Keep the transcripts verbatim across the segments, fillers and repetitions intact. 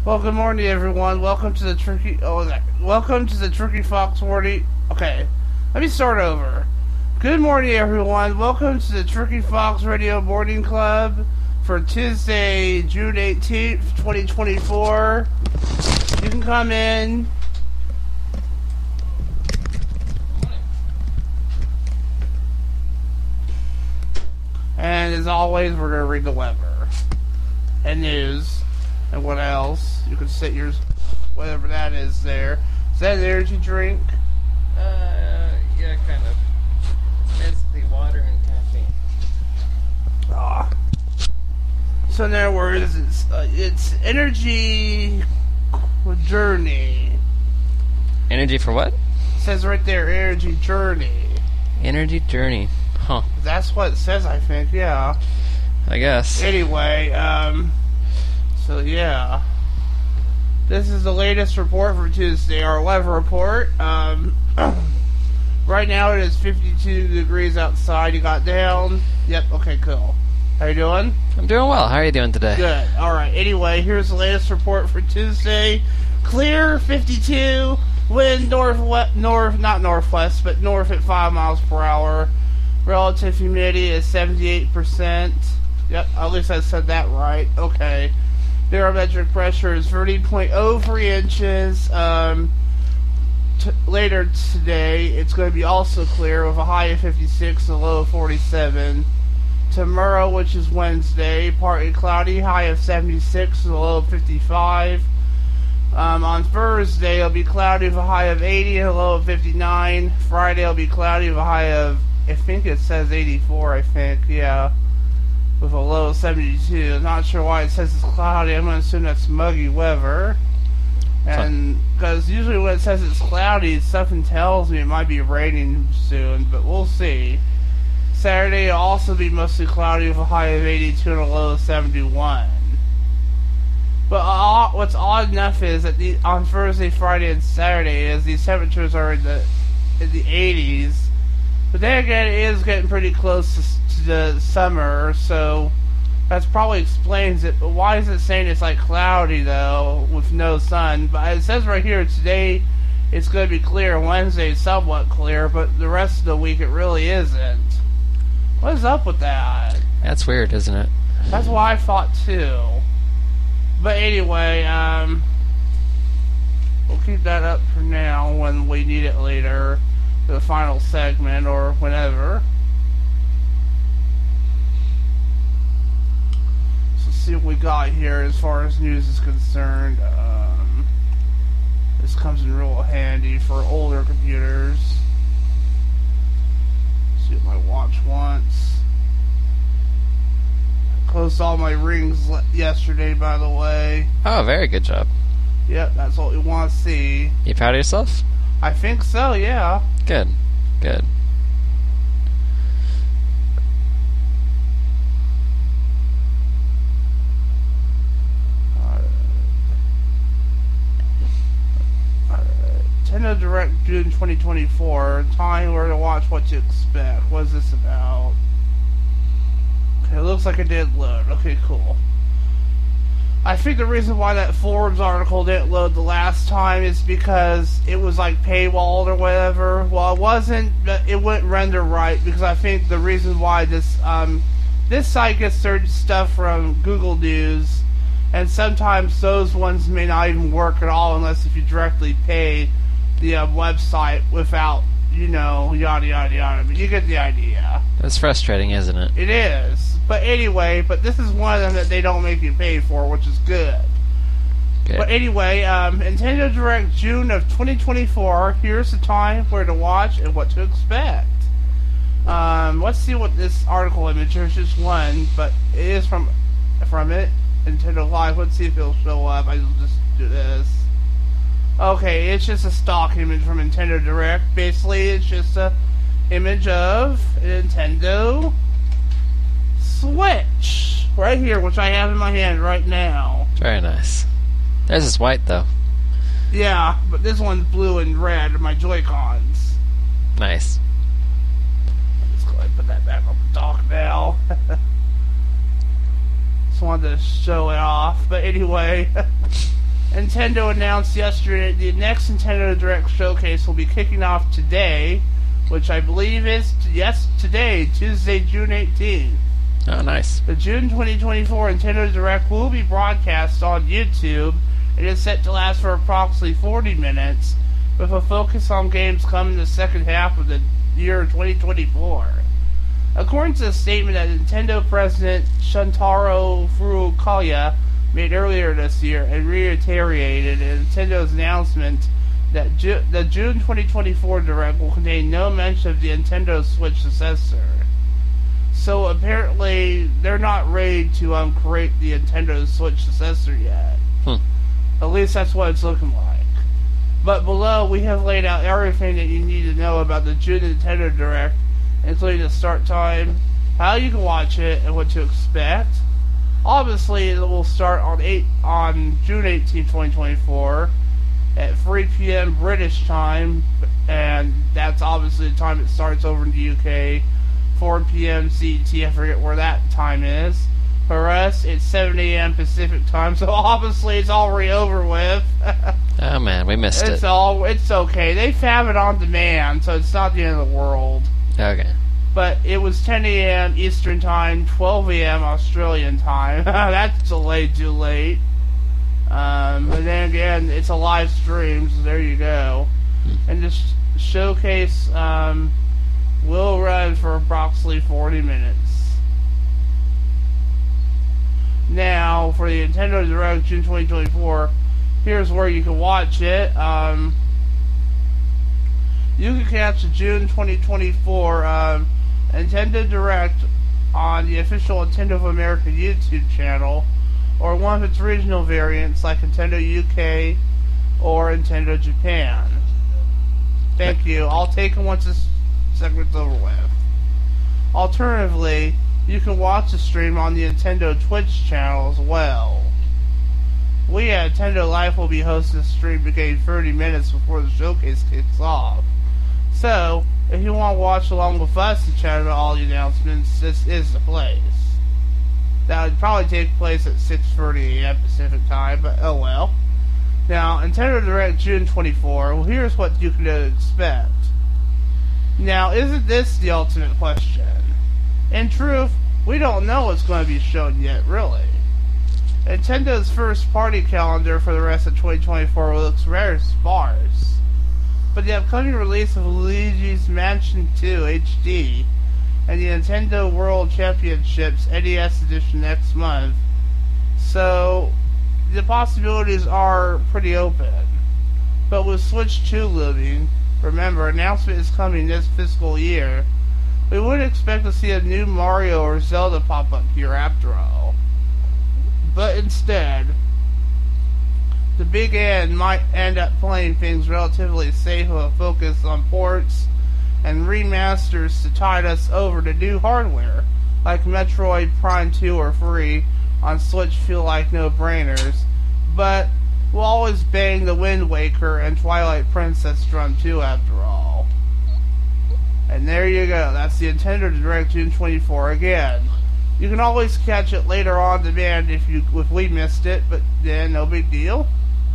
Well, good morning, everyone. Welcome to the Turkey. Oh, that, welcome to the Turkey Fox Wardy. Okay, let me start over. Good morning, everyone. Welcome to the Turkey Fox Radio Morning Club for Tuesday, June eighteenth, twenty twenty-four. You can come in. And as always, we're gonna read the weather and news. And what else? You can sit yours, whatever that is there. Is that an energy drink? Uh, yeah, kind of. It's basically water and caffeine. Ah. So in other words, it's, uh, it's energy journey. Energy for what? It says right there, energy journey. Energy journey. Huh. That's what it says, I think, yeah. I guess. Anyway, um... So, yeah. This is the latest report for Tuesday, our weather report. Um, right now it is fifty-two degrees outside. You got down? Yep, okay, cool. How you doing? I'm doing well. How are you doing today? Good. Alright, anyway, here's the latest report for Tuesday. Clear, fifty-two. Wind northwest, north, not northwest, but north at five miles per hour. Relative humidity is seventy-eight percent. Yep, at least I said that right. Okay. Barometric pressure is thirty point oh three inches. Um, t- later today, it's going to be also clear with a high of fifty-six and a low of forty-seven. Tomorrow, which is Wednesday, partly cloudy, high of seventy-six and a low of fifty-five. Um, on Thursday, it'll be cloudy with a high of eighty and a low of fifty-nine. Friday, it'll be cloudy with a high of, I think it says eighty-four, I think, yeah. With a low of seventy-two. I'm not sure why it says it's cloudy. I'm going to assume that's muggy weather. And because usually when it says it's cloudy, something tells me it might be raining soon, but we'll see. Saturday will also be mostly cloudy with a high of eighty-two and a low of seventy-one. But uh, what's odd enough is that the, on Thursday, Friday, and Saturday is these temperatures are in the in the eighties. But then again, it is getting pretty close to the summer, so that probably explains it. But why is it saying it's like cloudy though with no sun? But it says right here today it's going to be clear. Wednesday somewhat clear, but the rest of the week it really isn't. What is up with that? That's weird, isn't it? That's what I thought too. But anyway, um, we'll keep that up for now when we need it later for the final segment or whenever. See what we got here as far as news is concerned. Um, this comes in real handy for older computers. See what my watch wants. I closed all my rings le- yesterday, by the way. Oh, very good job. Yep, that's what we want to see. You proud of yourself? I think so, yeah. Good. Good. Nintendo Direct June twenty twenty-four. Time where to watch what to expect. What is this about? Okay, it looks like it did load. Okay, cool. I think the reason why that forums article didn't load the last time is because it was like paywalled or whatever. Well, it wasn't, but it wouldn't render right because I think the reason why this um this site gets certain stuff from Google News, and sometimes those ones may not even work at all unless if you directly pay the uh, website without, you know, yada yada yada. But you get the idea. That's frustrating, isn't it? It is. But anyway, but this is one of them that they don't make you pay for, which is good. Good. But anyway, um, Nintendo Direct June of twenty twenty-four. Here's the time where to watch and what to expect. Um, let's see what this article image. There's just one, but it is from from it. Nintendo Live. Let's see if it'll show up. I'll just do this. Okay, it's just a stock image from Nintendo Direct. Basically, it's just a image of Nintendo Switch right here, which I have in my hand right now. Very nice. Theirs is white, though. Yeah, but this one's blue and red, my Joy-Cons. Nice. Let's go ahead and put that back on the dock now. Just wanted to show it off, but anyway. Nintendo announced yesterday the next Nintendo Direct Showcase will be kicking off today, which I believe is, yes, today, Tuesday, June eighteenth. Oh, nice. The June twenty twenty-four Nintendo Direct will be broadcast on YouTube. It is set to last for approximately forty minutes, with a focus on games coming in the second half of the year twenty twenty-four. According to a statement that Nintendo President Shuntaro Furukawa made earlier this year and reiterated in Nintendo's announcement that Ju- the June twenty twenty-four Direct will contain no mention of the Nintendo Switch successor. So apparently they're not ready to um, create the Nintendo Switch successor yet. Hmm. At least that's what it's looking like. But below we have laid out everything that you need to know about the June Nintendo Direct, including the start time, how you can watch it, and what to expect. Obviously, it will start on eight on June eighteenth, twenty twenty-four, at three p.m. British time, and that's obviously the time it starts over in the U K. four p.m. C E T, I forget where that time is. For us, it's seven a.m. Pacific time, so obviously it's already over with. Oh man, we missed it's it. It's all it's okay. They have it on demand, so it's not the end of the world. Okay. But it was ten a.m. Eastern Time, twelve a.m. Australian Time. That's delayed too late. Um, but then again, it's a live stream, so there you go. And this showcase um, will run for approximately forty minutes. Now, for the Nintendo Direct June twenty twenty-four, here's where you can watch it. Um, you can catch the June twenty twenty-four um, Nintendo Direct on the official Nintendo of America YouTube channel, or one of its regional variants like Nintendo U K or Nintendo Japan. Thank you. I'll take it once this segment's over with. Alternatively, you can watch the stream on the Nintendo Twitch channel as well. We at Nintendo Life will be hosting the stream beginning thirty minutes before the showcase kicks off. So, if you want to watch along with us and chat about all the announcements, this is the place. That would probably take place at six thirty a.m. Pacific time, but oh well. Now, Nintendo Direct June twenty-fourth, well, here's what you can expect. Now, isn't this the ultimate question? In truth, we don't know what's going to be shown yet, really. Nintendo's first-party calendar for the rest of twenty twenty-four looks very sparse. But the upcoming release of Luigi's Mansion two H D and the Nintendo World Championships N E S Edition next month, so the possibilities are pretty open. But with Switch two looming, remember, announcement is coming this fiscal year, we wouldn't expect to see a new Mario or Zelda pop up here after all. But instead, the Big N might end up playing things relatively safe with a focus on ports and remasters to tide us over to new hardware, like Metroid Prime two or three on Switch feel like no-brainers, but we'll always bang the Wind Waker and Twilight Princess drum too after all. And there you go, that's the Nintendo Direct June twenty-fourth again. You can always catch it later on demand if you if we missed it, but then no big deal.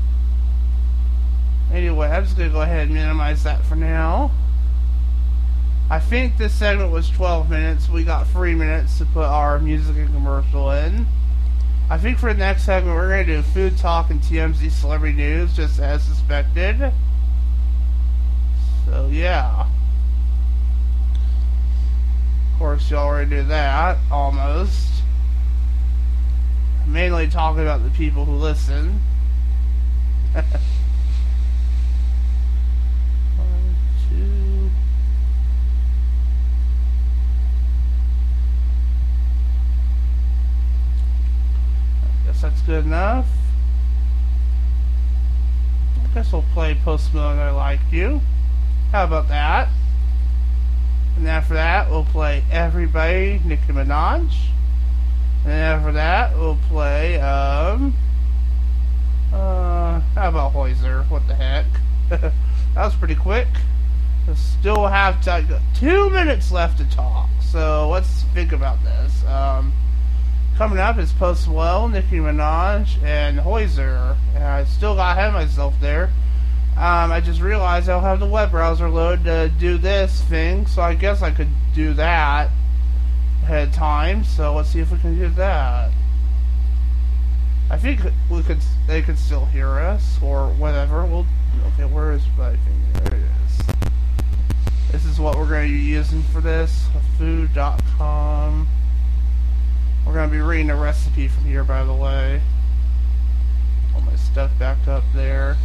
Anyway, I'm just going to go ahead and minimize that for now. I think this segment was twelve minutes. We got three minutes to put our music and commercial in. I think for the next segment we're going to do food talk and T M Z celebrity news, just as suspected. So yeah. Of course, you already knew that, almost. Mainly talking about the people who listen. One, two. I guess that's good enough. I guess we'll play Post Malone, I Like You. How about that? And after that, we'll play Everybody, Nicki Minaj. And after that, we'll play, um... Uh, how about Hoiser? What the heck? That was pretty quick. We still have to, two minutes left to talk. So, let's think about this. Um, coming up is Post Malone, Nicki Minaj, and Hoiser. And I still got ahead of myself there. Um, I just realized I don't have the web browser loaded to do this thing, so I guess I could do that ahead of time. So let's see if we can do that. I think we could. They could still hear us or whatever. Well, okay, where is my thing? There it is. This is what we're going to be using for this. food dot com. We're going to be reading a recipe from here, by the way. All my stuff back up there.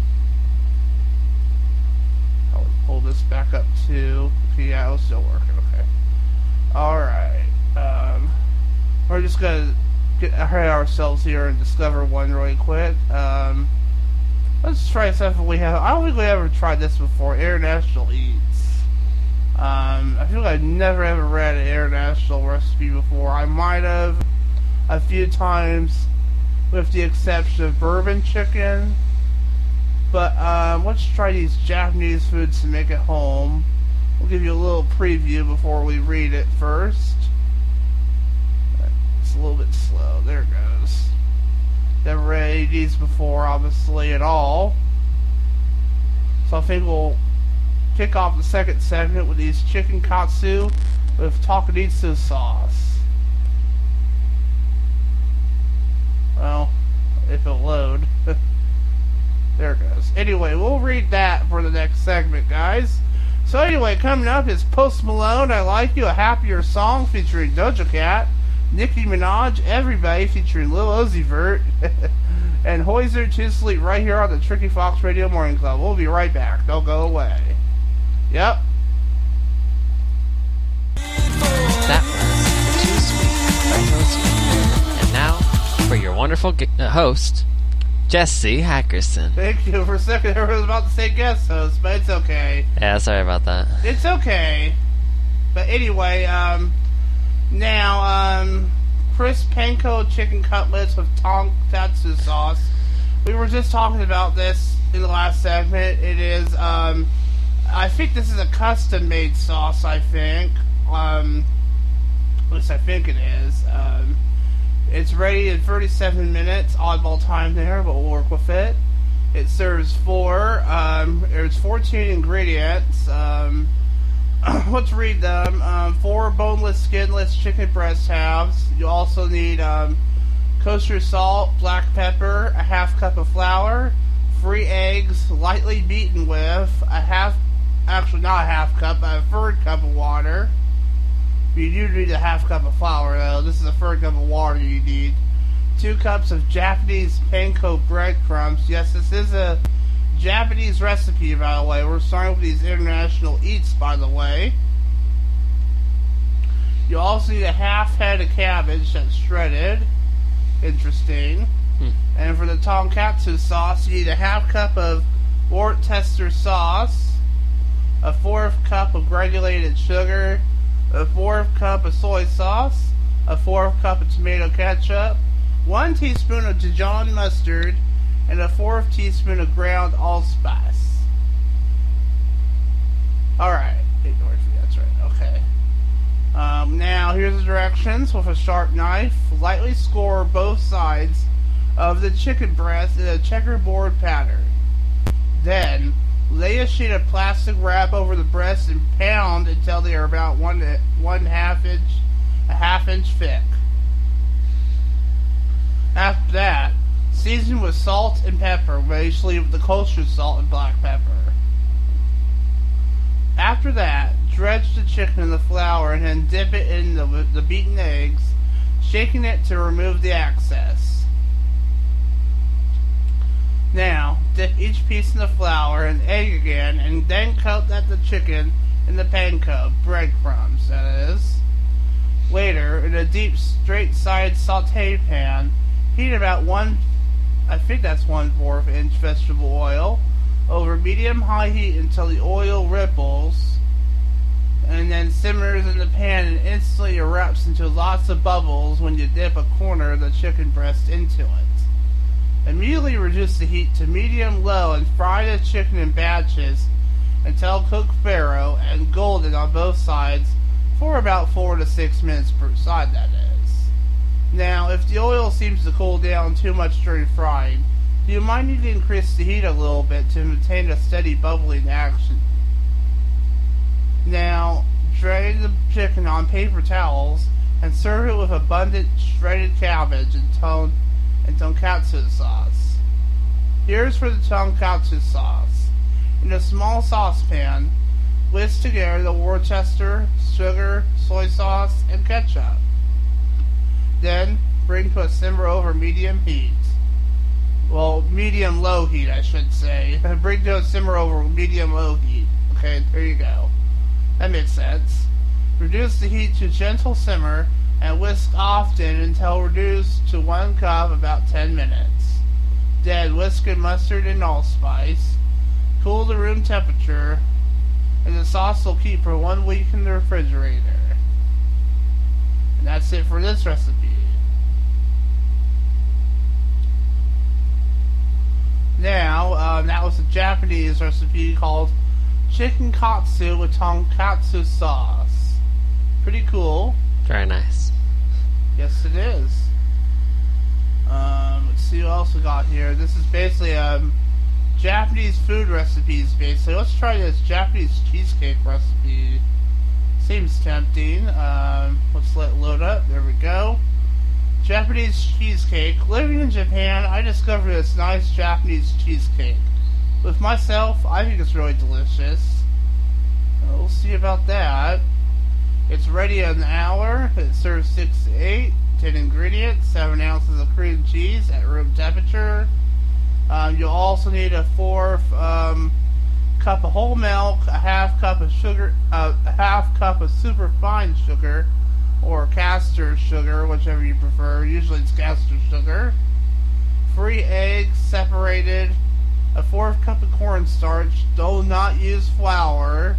I'll pull this back up too. Okay, yeah, it'll still work. Okay. Alright. Um, we're just going to get ahead of ourselves here and discover one really quick. Um, let's try something we have. I don't think we ever tried this before. International Eats. Um, I feel like I've never ever read an international recipe before. I might have a few times, with the exception of bourbon chicken. But um, let's try these Japanese foods to make at home. We'll give you a little preview before we read it first. It's a little bit slow. There it goes. Never read these before, obviously, at all. So I think we'll kick off the second segment with these chicken katsu with takenitsu sauce. Well, if it'll load. There it goes. Anyway, we'll read that for the next segment, guys. So anyway, coming up is Post Malone, I Like You, a Happier Song featuring Doja Cat, Nicki Minaj, Everybody featuring Lil Uzi Vert, and Hoiser to Sleep right here on the Tricky Fox Radio Morning Club. We'll be right back. Don't go away. Yep. That was Too Sweet by Hozier. And now, for your wonderful g- uh, host, Jesse Hackerson. Thank you. For a second, I was about to say guest host, but it's okay. Yeah, sorry about that. It's okay. But anyway, um, now, um, crisp panko chicken cutlets with tonkatsu sauce. We were just talking about this in the last segment. It is, um, I think this is a custom-made sauce, I think. Um, at least I think it is. Um, it's ready in thirty-seven minutes. Oddball time there, but we'll work with it. It serves four. Um, there's fourteen ingredients. Um, let's read them. Um, four boneless, skinless chicken breast halves. You also need um, kosher salt, black pepper, a half cup of flour, three eggs, lightly beaten with a half, actually not a half cup, but a third cup of water. You do need a half cup of flour, though. This is a third cup of water you need. Two cups of Japanese panko breadcrumbs. Yes, this is a Japanese recipe, by the way. We're starting with these international eats, by the way. You also need a half head of cabbage that's shredded. Interesting. Hmm. And for the tonkatsu sauce, you need a half cup of Worcester sauce, a fourth cup of granulated sugar, a fourth cup of soy sauce, a fourth cup of tomato ketchup, one teaspoon of Dijon mustard, and a fourth teaspoon of ground allspice. Alright, that's right, okay. Um, now, here's the directions. With a sharp knife, lightly score both sides of the chicken breast in a checkerboard pattern. Then, lay a sheet of plastic wrap over the breast and pound until they are about one one half inch, a half inch thick. After that, season with salt and pepper, mostly with the kosher salt and black pepper. After that, dredge the chicken in the flour and then dip it in the, the beaten eggs, shaking it to remove the excess. Now, dip each piece in the flour and egg again, and then coat that the chicken in the panko, breadcrumbs, that is. Later, in a deep, straight-sided saute pan, heat about one, I think that's one-fourth inch vegetable oil over medium-high heat until the oil ripples, and then simmers in the pan and instantly erupts into lots of bubbles when you dip a corner of the chicken breast into it. Immediately reduce the heat to medium-low and fry the chicken in batches until cooked thorough and golden on both sides for about four to six minutes per side, that is. Now, if the oil seems to cool down too much during frying, you might need to increase the heat a little bit to maintain a steady bubbling action. Now, drain the chicken on paper towels and serve it with abundant shredded cabbage and, ton- and tonkatsu sauce. Here's for the tonkatsu sauce. In a small saucepan, whisk together the Worcester, sugar, soy sauce, and ketchup. Then, bring to a simmer over medium heat. Well, medium-low heat, I should say. Bring to a simmer over medium-low heat. Okay, there you go. That makes sense. Reduce the heat to gentle simmer and whisk often until reduced to one cup about ten minutes. Then whisk in mustard and allspice. Cool to room temperature, and the sauce will keep for one week in the refrigerator. And that's it for this recipe. Now, um, that was a Japanese recipe called chicken katsu with tonkatsu sauce. Pretty cool. Very nice. Yes, it is. Um, let's see what else we got here. This is basically um, Japanese food recipes, basically. Let's try this Japanese cheesecake recipe. Seems tempting. Um, let's let it load up. There we go. Japanese cheesecake. Living in Japan, I discovered this nice Japanese cheesecake. With myself, I think it's really delicious. Uh, we'll see about that. It's ready in an hour. It serves six to eight. ten ingredients. seven ounces of cream cheese at room temperature. Um, you'll also need a fourth um, cup of whole milk, a half cup of sugar, uh, a half cup of super fine sugar, or castor sugar, whichever you prefer. Usually it's castor sugar. Three eggs separated. A fourth cup of cornstarch. Do not use flour.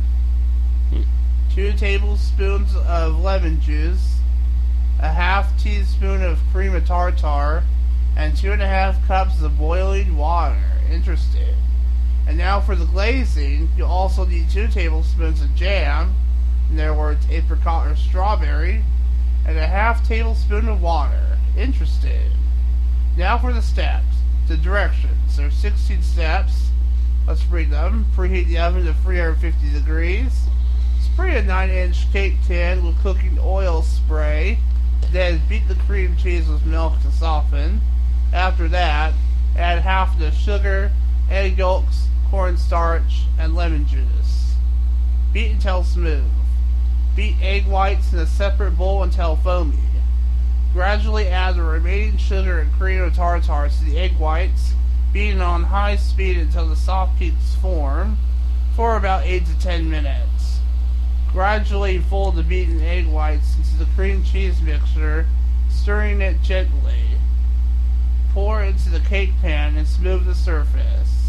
Two tablespoons of lemon juice. A half teaspoon of cream of tartar. And two and a half cups of boiling water. Interesting. And now for the glazing, you'll also need two tablespoons of jam. In other words, apricot or strawberry. And a half tablespoon of water. Interesting. Now for the steps. The directions. There are sixteen steps. Let's read them. Preheat the oven to three hundred fifty degrees. Spray a nine inch cake tin with cooking oil spray. Then beat the cream cheese with milk to soften. After that, add half of the sugar, egg yolks, cornstarch, and lemon juice. Beat until smooth. Beat egg whites in a separate bowl until foamy. Gradually add the remaining sugar and cream of tartar to the egg whites, beating on high speed until the soft peaks form, for about eight to ten minutes. Gradually fold the beaten egg whites into the cream cheese mixture, stirring it gently. Pour into the cake pan and smooth the surface.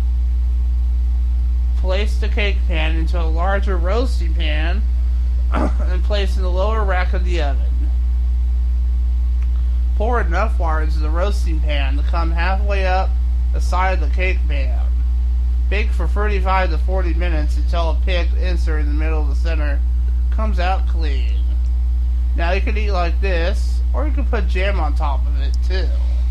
Place the cake pan into a larger roasting pan and place in the lower rack of the oven. Pour enough water into the roasting pan to come halfway up the side of the cake pan. Bake for thirty-five to forty minutes until a picked insert in the middle of the center comes out clean. Now you can eat like this, or you can put jam on top of it too.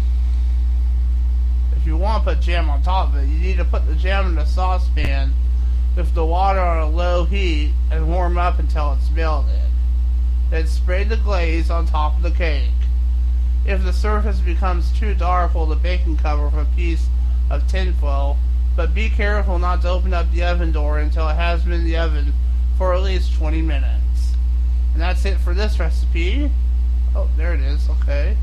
If you want to put jam on top of it, you need to put the jam in the saucepan with the water on a low heat and warm up until it's melted. Then spray the glaze on top of the cake. If the surface becomes too dark, hold the baking cover with a piece of tinfoil, but be careful not to open up the oven door until it has been in the oven for at least twenty minutes. And that's it for this recipe. Oh, there it is. Okay.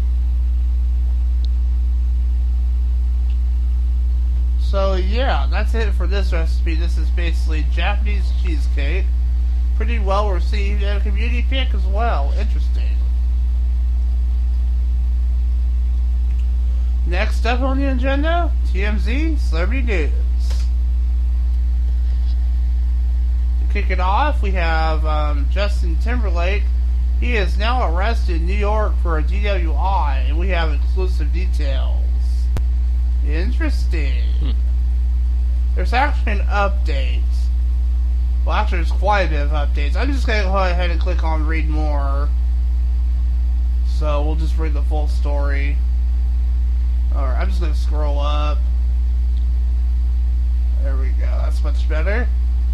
So yeah, that's it for this recipe. This is basically Japanese cheesecake. Pretty well received and a community pick as well. Interesting. Next up on the agenda, T M Z Celebrity News. To kick it off, we have um, Justin Timberlake. He is now arrested in New York for a D W I, and we have exclusive details. Interesting. Hmm. There's actually an update. Well, actually, there's quite a bit of updates. I'm just going to go ahead and click on read more. so we'll just read the full story. Alright, I'm just going to scroll up. There we go, that's much better.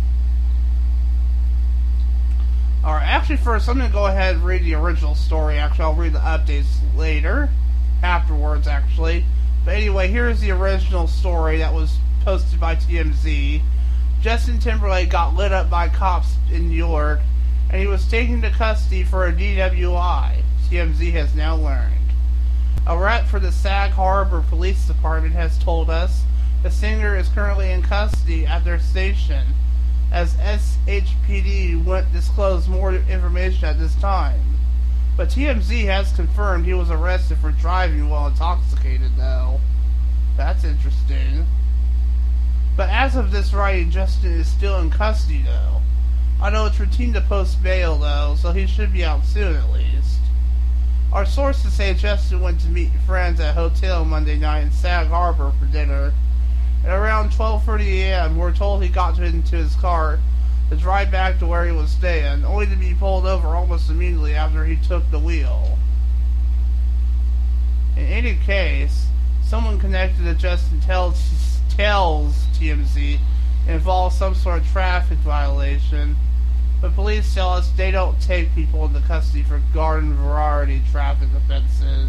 Alright, actually first, I'm going to go ahead and read the original story. Actually, I'll read the updates later. Afterwards, actually. But anyway, here's the original story that was posted by T M Z. Justin Timberlake got lit up by cops in New York, and he was taken to custody for a D W I, T M Z has now learned. A rep for the Sag Harbor Police Department has told us the singer is currently in custody at their station, as S H P D won't disclose more information at this time. But T M Z has confirmed he was arrested for driving while intoxicated, though. That's interesting. But as of this writing, Justin is still in custody, though. I know it's routine to post bail, though, so he should be out soon at least. Our sources say Justin went to meet friends at a hotel Monday night in Sag Harbor for dinner. At around twelve thirty a.m., we're told he got into his car to drive back to where he was staying, only to be pulled over almost immediately after he took the wheel. In any case, someone connected to Justin tells, tells T M Z involves some sort of traffic violation, but police tell us they don't take people into custody for garden variety traffic offenses.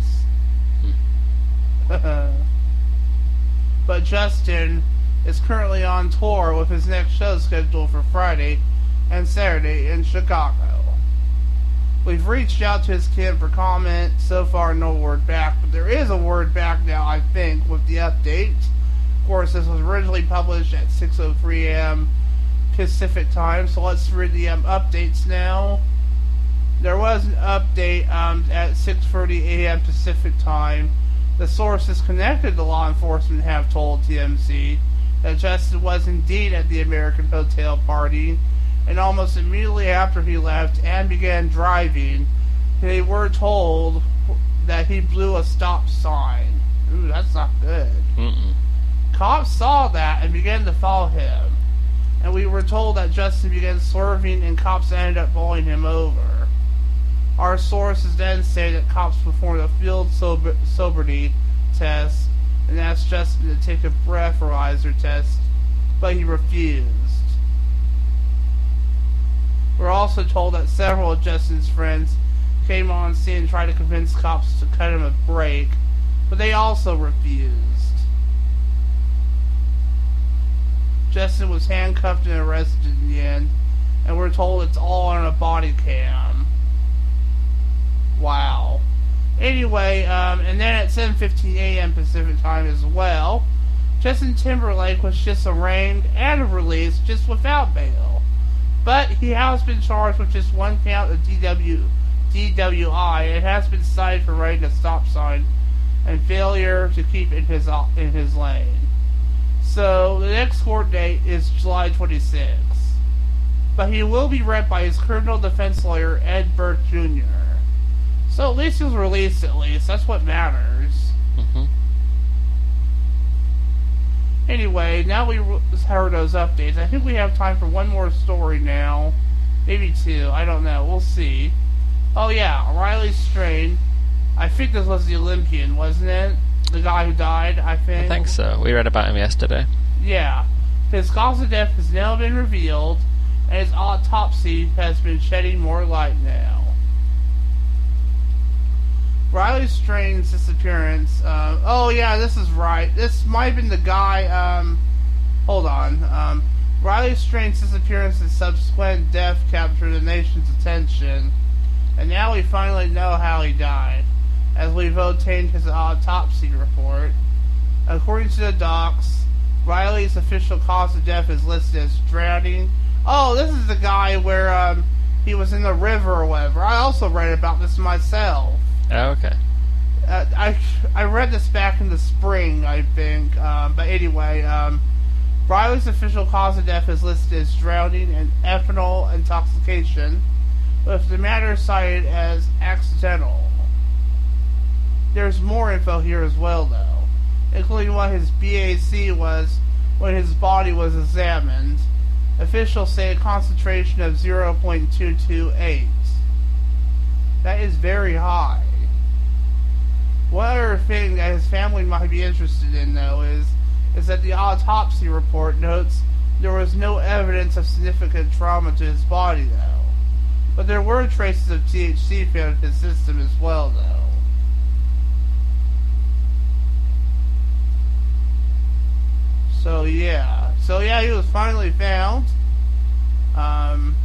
Hmm. But Justin is currently on tour with his next show scheduled for Friday and Saturday in Chicago. We've reached out to his camp for comment. So far, no word back, but there is a word back now, I think, with the update. Of course, this was originally published at six oh three a.m. Pacific time, so let's read the um, updates now. There was an update um, at six thirty a.m. Pacific time. The sources connected to law enforcement have told T M Z that Justin was indeed at the American Hotel party, and almost immediately after he left and began driving, they were told that he blew a stop sign. Ooh, that's not good. Mm-mm. Cops saw that and began to follow him, and we were told that Justin began swerving and cops ended up pulling him over. Our sources then say that cops performed a field sober- sobriety test and asked Justin to take a breathalyzer test, but he refused. We're also told that several of Justin's friends came on scene and tried to convince cops to cut him a break, but they also refused. Justin was handcuffed and arrested in the end, and we're told it's all on a body cam. Wow. Anyway, um, and then at seven fifteen a.m. Pacific time as well, Justin Timberlake was just arraigned and released just without bail. But he has been charged with just one count of D W, D W I and has been cited for running a stop sign and failure to keep in his in his lane. So the next court date is July twenty-sixth. But he will be read by his criminal defense lawyer, Ed Burke Junior So at least he was released, at least. That's what matters. Mm-hmm. Anyway, now we heard those updates. I think we have time for one more story now. Maybe two. I don't know. We'll see. Oh, yeah. Riley Strain. I think this was the Olympian, wasn't it? The guy who died, I think. I think so. We read about him yesterday. Yeah. His cause of death has now been revealed, and his autopsy has been shedding more light now. Riley Strain's disappearance. Uh, oh, yeah, this is right. This might have been the guy. Um, hold on. Um, Riley Strain's disappearance and subsequent death captured the nation's attention. And now we finally know how he died, as we've obtained his autopsy report. According to the docs, Riley's official cause of death is listed as drowning. Oh, this is the guy where um, he was in the river or whatever. I also read about this myself. Oh, okay. Uh, I I read this back in the spring, I think. Um, but anyway, um, Riley's official cause of death is listed as drowning and ethanol intoxication, with the matter cited as accidental. There's more info here as well, though, including what his B A C was when his body was examined. Officials say a concentration of zero point two two eight. That is very high. One other thing that his family might be interested in, though, is is that the autopsy report notes there was no evidence of significant trauma to his body, though. But there were traces of T H C found in his system as well, though. So yeah, so yeah, he was finally found. Um,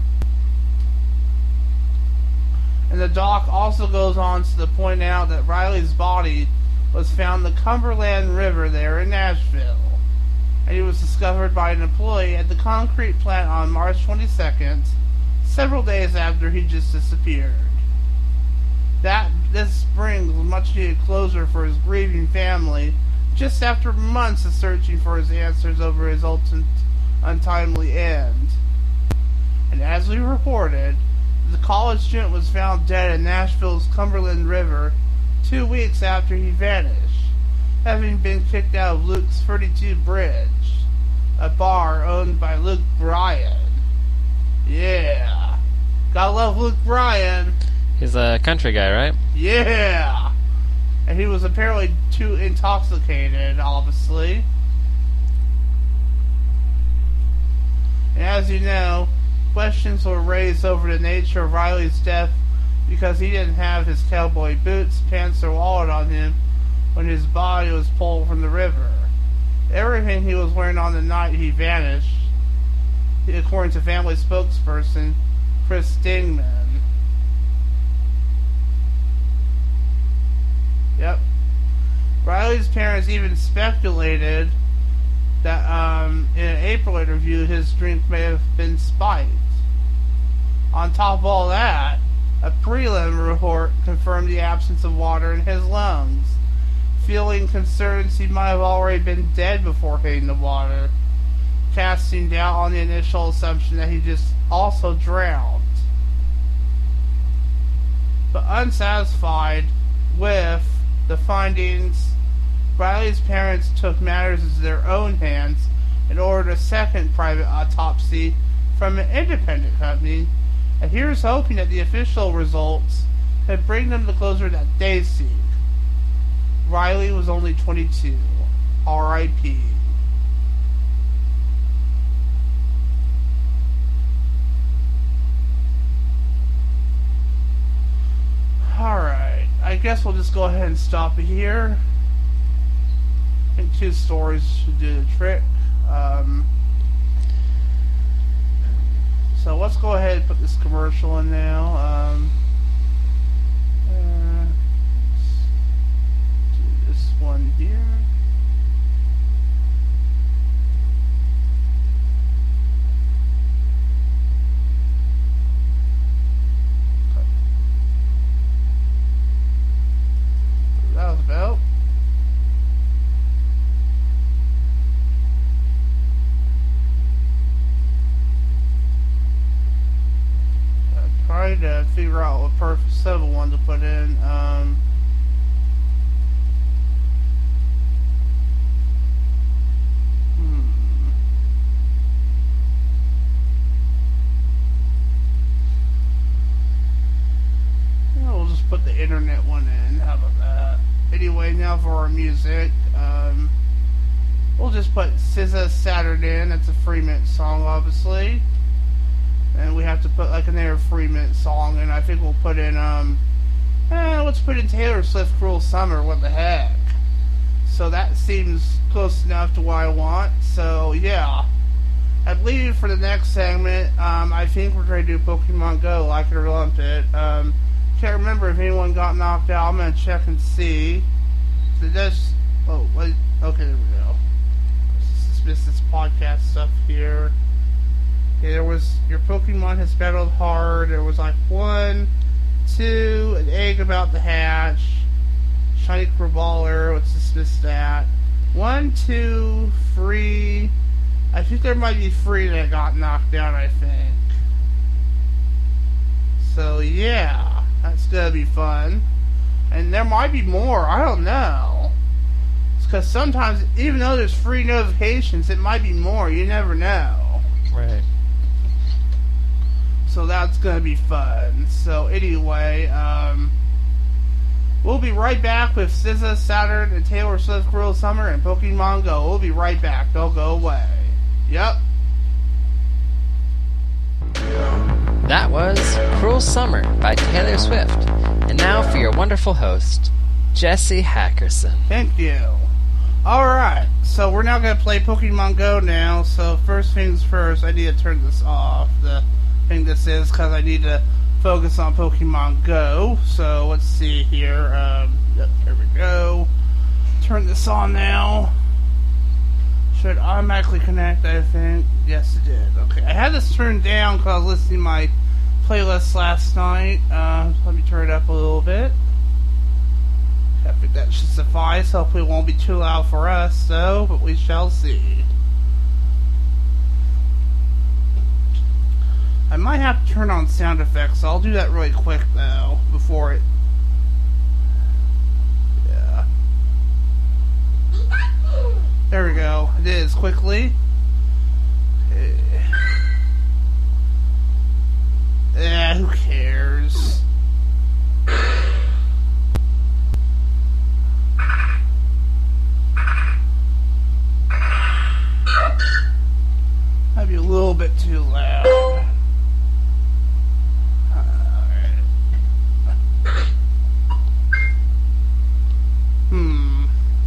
and the doc also goes on to point out that Riley's body was found in the Cumberland River there in Nashville, and he was discovered by an employee at the concrete plant on March twenty-second, several days after he just disappeared. That this brings much needed closure for his grieving family, just after months of searching for his answers over his ultimate untimely end. And as we reported, the college student was found dead in Nashville's Cumberland River two weeks after he vanished, having been kicked out of Luke's thirty-two Bridge, a bar owned by Luke Bryan. Yeah. Gotta love Luke Bryan. He's a country guy, right? Yeah. And he was apparently too intoxicated, obviously. And as you know, questions were raised over the nature of Riley's death because he didn't have his cowboy boots, pants, or wallet on him when his body was pulled from the river. Everything he was wearing on the night he vanished, according to family spokesperson Chris Stingman. Yep. Riley's parents even speculated that um, in an April interview his drink may have been spiked. On top of all that, a prelim report confirmed the absence of water in his lungs, feeling concerns he might have already been dead before hitting the water, casting doubt on the initial assumption that he just also drowned. But unsatisfied with the findings, Riley's parents took matters into their own hands and ordered a second private autopsy from an independent company, and here's hoping that the official results could bring them the closure that they seek. Riley was only twenty-two. R I P Alright, I guess we'll just go ahead and stop it here. I think two stories should do the trick. Um, so let's go ahead and put this commercial in now. Um, uh, let's do this one here. That was about. I'm trying to figure out what perfect civil one to put in. Um, hmm. Yeah, we'll just put the internet one in. How about that? Anyway, now for our music, um, we'll just put S Z A Saturday in. That's a three minute song, obviously. And we have to put like another three minute song, and I think we'll put in, um, eh, let's put in Taylor Swift Cruel Summer, what the heck. So that seems close enough to what I want, so yeah. I believe for the next segment, um, I think we're going to do Pokemon Go, Like It or Lump It. Um, can't remember if anyone got knocked out. I'm going to check and see. So this, oh, wait, okay, there we go. Let's dismiss this podcast stuff here. Okay, there was, your Pokemon has battled hard. There was like one, two, an egg about to hatch. Shiny Crabballer, let's dismiss that. One, two, three. I think there might be three that got knocked out, I think. So, yeah. That's gonna be fun. And there might be more, I don't know. Because sometimes, even though there's free notifications, it might be more, you never know. Right. So that's gonna be fun. So anyway, um, We'll be right back with S Z A, Saturn, and Taylor Swift Cruel Summer and Pokemon Go. We'll be right back. Don't go away. Yep. That was Cruel Summer by Taylor Swift. And now for your wonderful host, Jesse Hackerson. Thank you. Alright, so we're now going to play Pokemon Go now. So first things first, I need to turn this off. The thing this is, because I need to focus on Pokemon Go. So let's see here. Um, yep, here we go. Turn this on now. Should automatically connect, I think. Yes, it did. Okay, I had this turned down because I was listening to my playlist last night. Uh, let me turn it up a little bit. I think that should suffice. Hopefully it won't be too loud for us, though, but we shall see. I might have to turn on sound effects, so I'll do that really quick, though, before it... Yeah. There we go. It is, quickly. Okay. Yeah, who cares? Might be a little bit too loud. Alright. Hmm.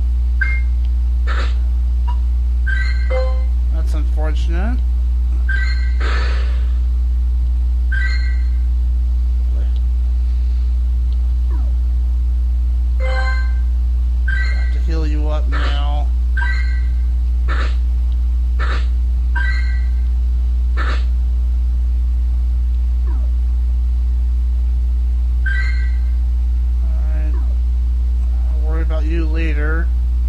That's unfortunate. Have to heal you up now. Alright. I'll worry about you later.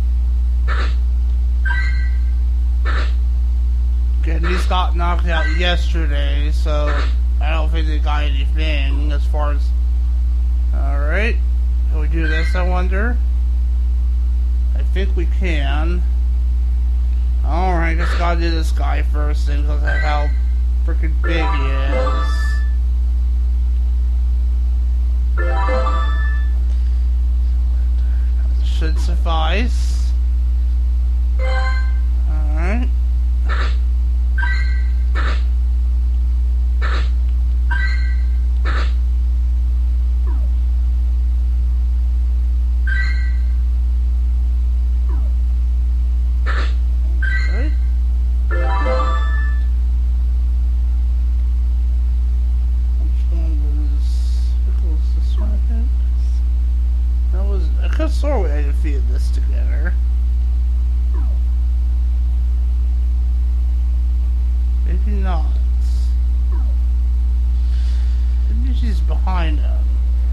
Again, these got knocked out yesterday, so I don't think they got anything as far as... Alright. Can we do this, I wonder? I think we can. Alright, just gotta do this guy first then, because of how freaking big he is. Should suffice. Alright. Sort of I defeated this together. Maybe not. Maybe she's behind him.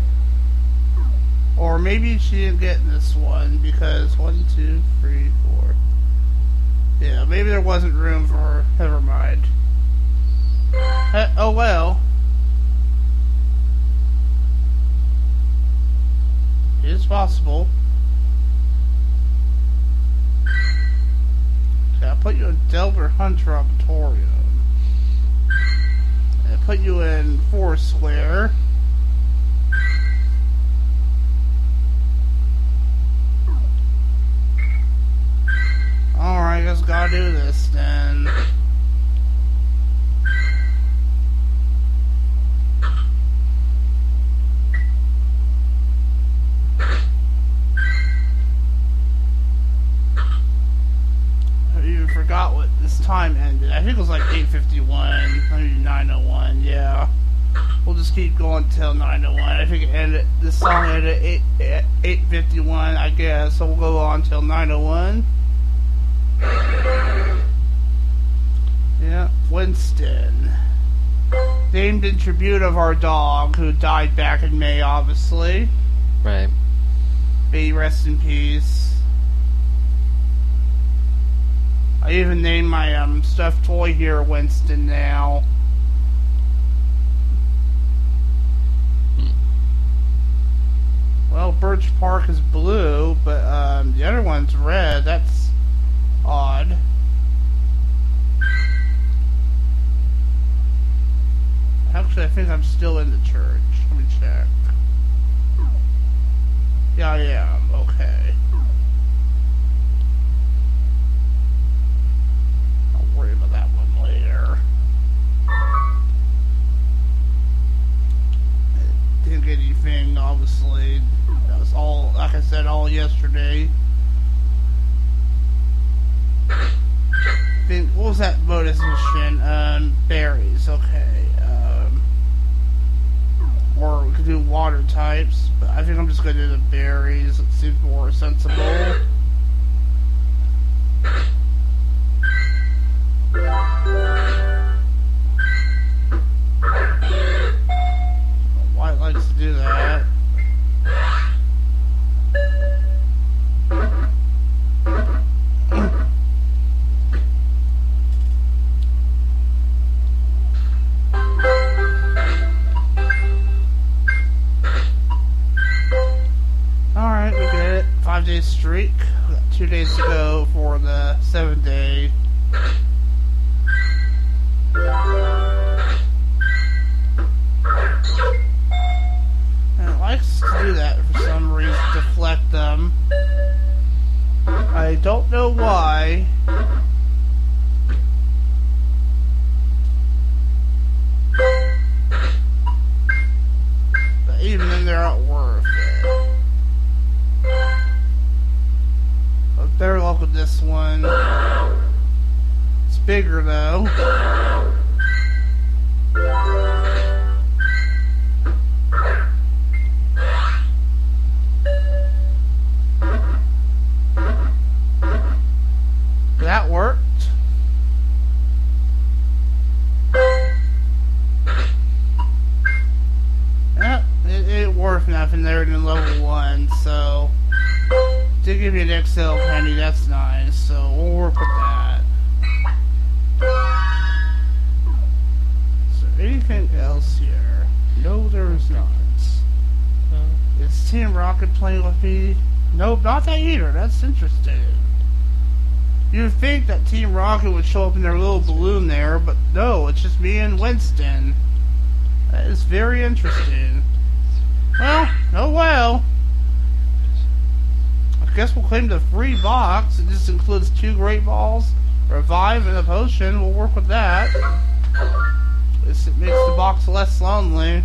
Or maybe she didn't get this one because one, two, three, four. Yeah, maybe there wasn't room for her. Never mind. Uh, oh well. It is possible. Okay, I'll put you in Delver Hunter Auditorium. And I'll put you in Forest Square. Alright, I guess gotta do this then. Forgot what this time ended. I think it was like eight fifty-one, maybe nine oh one, yeah. We'll just keep going till nine oh one. I think it ended, this song ended at eight fifty-one, I guess, so we'll go on till nine oh one. Yeah, Winston. Named in tribute of our dog, who died back in May, obviously. Right. May he rest in peace. I even named my um, stuffed toy here Winston now. Hmm. Well, Birch Park is blue, but um, the other one's red. That's odd. Actually, I think I'm still in the church. Let me check. Yeah, I am. Okay. I'll worry about that one later. Didn't get anything, obviously. That was all, like I said, all yesterday. Think, what was that bonus mission? Um, berries. Okay. Um, or we could do water types, but I think I'm just gonna do the berries. It seems more sensible. White likes to do that. Alright, we get it. Five day streak. We got two days to go for the seven day. And it likes to do that for some reason, deflect them. I don't know why. But even then, they're not worth it. But better luck with this one. It's bigger though. That worked. Yeah, it, it worked nothing there in level one, so did give me an X L candy, that's nice, so we'll work with that. Is there anything else here? No, there is not. Is Team Rocket playing with me? Nope, not that either. That's interesting. You'd think that Team Rocket would show up in their little balloon there, but no, it's just me and Winston. That is very interesting. Well, oh well. I guess we'll claim the free box. It just includes two Great Balls, Revive, and a potion. We'll work with that. This it makes the box less lonely.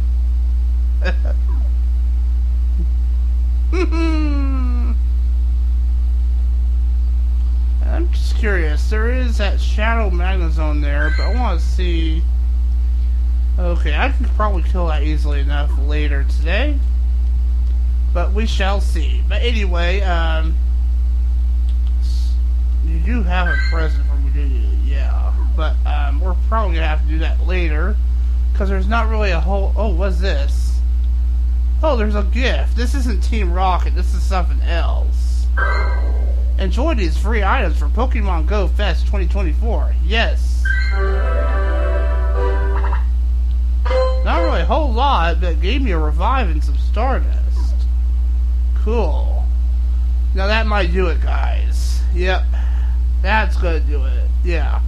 I'm just curious. There is that Shadow Magnezone there, but I want to see. Okay, I can probably kill that easily enough later today, but we shall see. But anyway, um, you do have a present for me, do you? Yeah, but um, we're probably gonna have to do that later because there's not really a whole. Oh, what's this? Oh, there's a gift. This isn't Team Rocket. This is something else. Enjoy these free items for Pokemon Go Fest twenty twenty-four. Yes. Not really a whole lot, but it gave me a Revive and some Stardust. Cool. Now that might do it, guys. Yep. That's gonna do it. Yeah.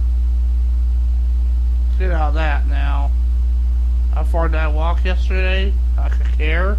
Get out of that now. How far did I walk yesterday? I could care.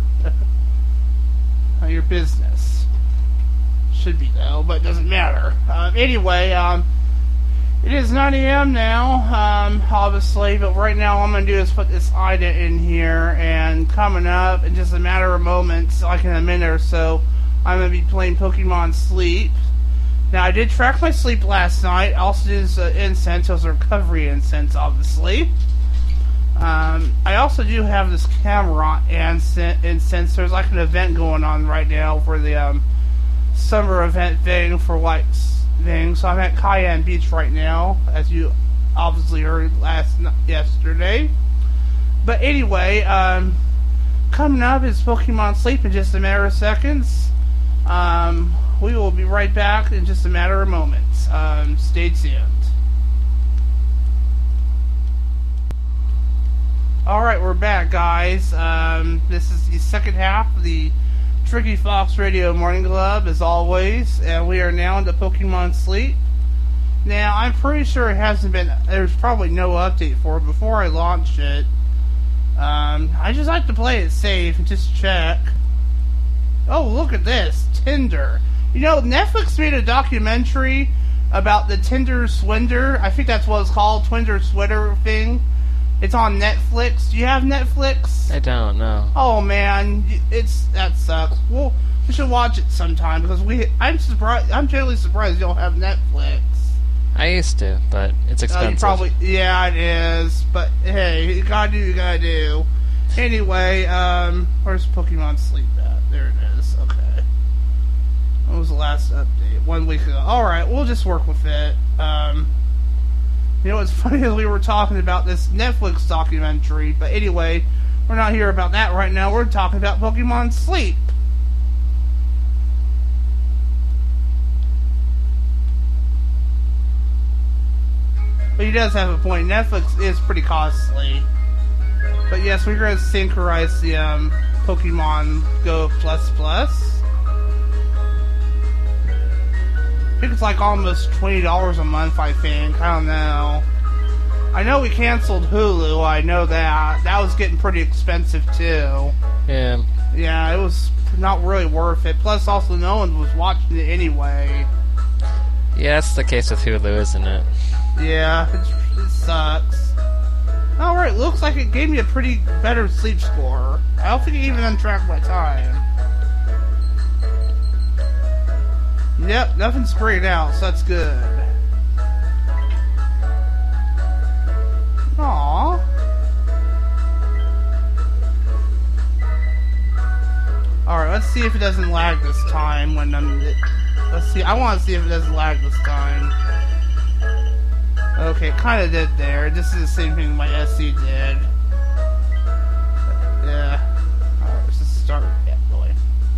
Your business. Should be though, but it doesn't matter. Uh, anyway, um, it is nine A M now, um, obviously, but right now all I'm going to do is put this item in here, and coming up in just a matter of moments, like in a minute or so, I'm going to be playing Pokemon Sleep. Now, I did track my sleep last night. I also did this uh, incense. It was a recovery incense, obviously. Um, I also do have this camera and incense. There's like an event going on right now for the um, summer event thing for like thing. So I'm at Cayenne Beach right now, as you obviously heard last yesterday. But anyway, um, coming up is Pokemon Sleep in just a matter of seconds. Um, we will be right back in just a matter of moments. Um, stay tuned. Alright, we're back, guys. Um, this is the second half of the Tricky Fox Radio Morning Club, as always, and we are now into Pokemon Sleep. Now, I'm pretty sure it hasn't been, there's probably no update for it before I launch it. Um, I just like to play it safe and just check. Oh, look at this. Tinder. You know, Netflix made a documentary about the Tinder Swindler. I think that's what it's called, Tinder Swindler thing. It's on Netflix. Do you have Netflix? I don't know. Oh man, it's that sucks. Well, we should watch it sometime because we. I'm surprised. I'm generally surprised you don't have Netflix. I used to, but it's Uh, expensive. you probably, yeah, it is. But hey, you gotta do, what you gotta do. Anyway, um, where's Pokemon Sleep at? There it is. Okay. What was the last update? One week ago. All right, we'll just work with it. Um, you know what's funny is we were talking about this Netflix documentary, but anyway, we're not here about that right now. We're talking about Pokemon Sleep. But he does have a point. Netflix is pretty costly. But yes, we're going to synchronize the um, Pokemon Go Plus Plus. I think it's like almost twenty dollars a month, I think. I don't know. I know we canceled Hulu. I know that. That was getting pretty expensive, too. Yeah. Yeah, it was not really worth it. Plus, also, no one was watching it anyway. Yeah, that's the case with Hulu, isn't it? Yeah, it, it sucks. Alright, looks like it gave me a pretty better sleep score. I don't think it even untracked my time. Yep, nothing's sprayed out, so that's good. Aww. Alright, let's see if it doesn't lag this time when I'm... It, let's see, I want to see if it doesn't lag this time. Okay, kind of did there. This is the same thing my S C did. Yeah. Alright, let's just start. Yeah, really.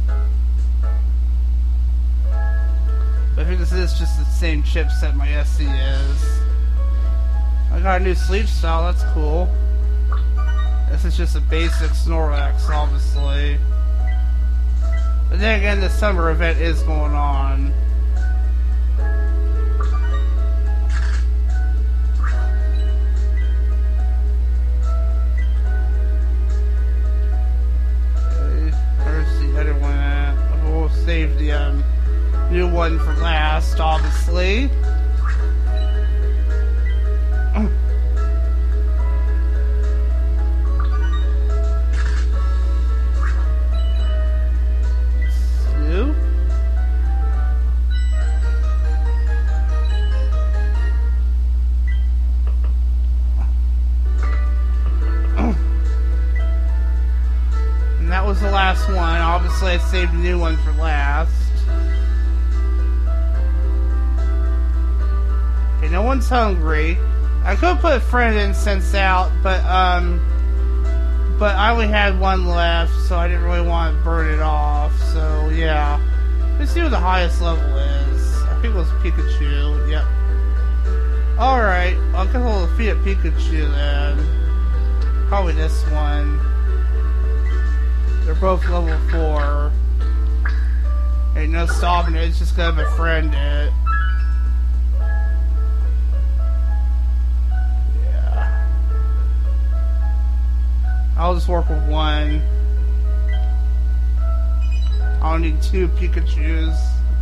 But I think this is just the same chipset my S C is. I got a new sleep style, that's cool. This is just a basic Snorlax, obviously. But then again, the summer event is going on. Save the um, new one for last, obviously. Sue. And that was the last one. Obviously, I saved a new one for last. Okay, no one's hungry. I could put friend incense out, but um, but I only had one left, so I didn't really want to burn it off. So yeah, let's see what the highest level is. I think it was Pikachu. Yep. All right, I'll get hold of feet at Pikachu then. Probably this one. They're both level four. Ain't no stopping it, it's just gonna befriend it. Yeah. I'll just work with one. I'll need two Pikachus.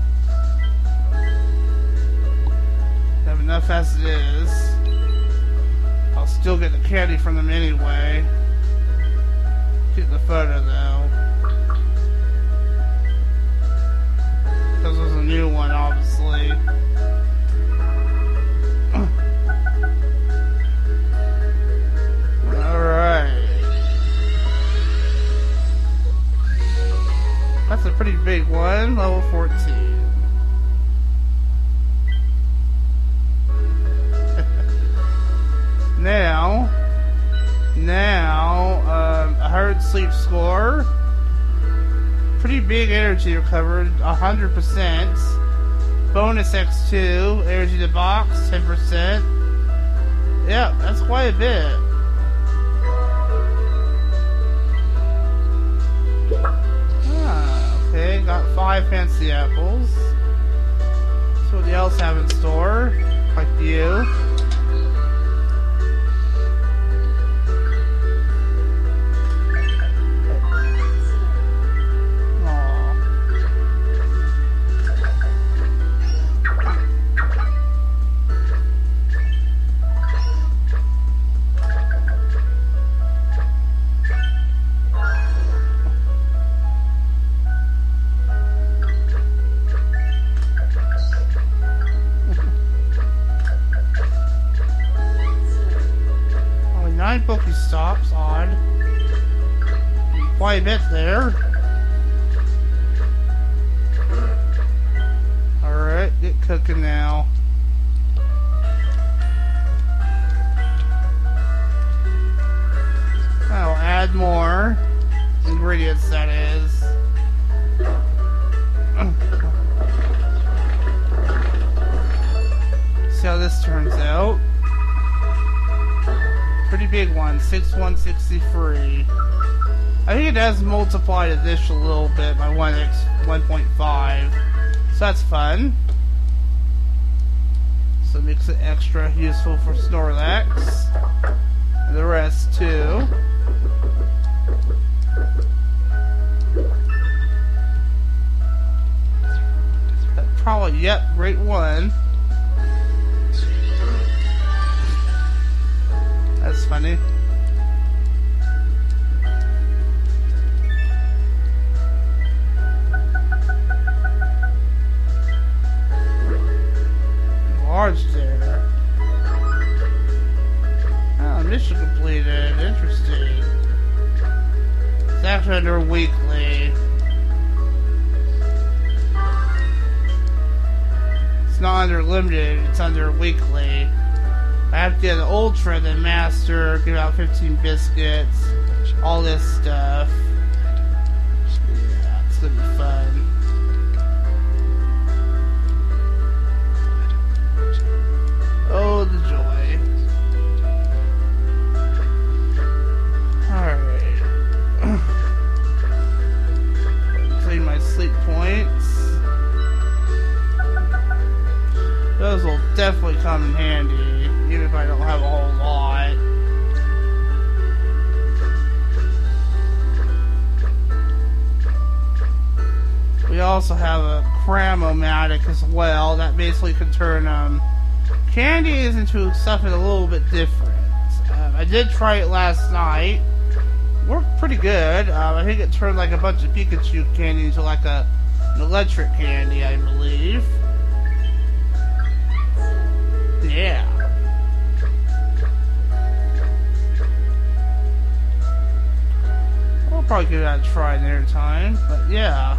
Have enough as it is. I'll still get the candy from them anyway. Keep the photo though. Because there's a new one, obviously. Alright. That's a pretty big one, level fourteen. now, now, um, I heard sleep score. Pretty big energy recovered, one hundred percent. Bonus X two, energy to box, ten percent. Yeah, that's quite a bit. Ah, okay, got five fancy apples. So what else have in store? Like you. Aww. nine Pokestops, odd. Quite a bit there. Alright, get cooking now. I'll add more ingredients, that is. See how this turns out. Pretty big one, six one sixty-three. I think it does multiply the dish a little bit by one x one point five. So that's fun. So it makes it extra useful for Snorlax. And the rest too. Probably, yep, great one. That's funny. Large there. Oh, mission completed. Interesting. It's actually under weekly. It's not under limited, it's under weekly. I have to get an Ultra, then Master, give out fifteen biscuits, all this stuff. Yeah, it's gonna be fun. Oh, the joy. Alright. Clean my sleep points. Those will definitely come in handy, even if I don't have a whole lot. We also have a Cram-O-Matic as well, that basically can turn um, candies into something a little bit different. Um, I did try it last night. Worked pretty good. Um, I think it turned like a bunch of Pikachu candy into like a, an electric candy, I believe. Yeah. I'll probably give that a try another time, but yeah.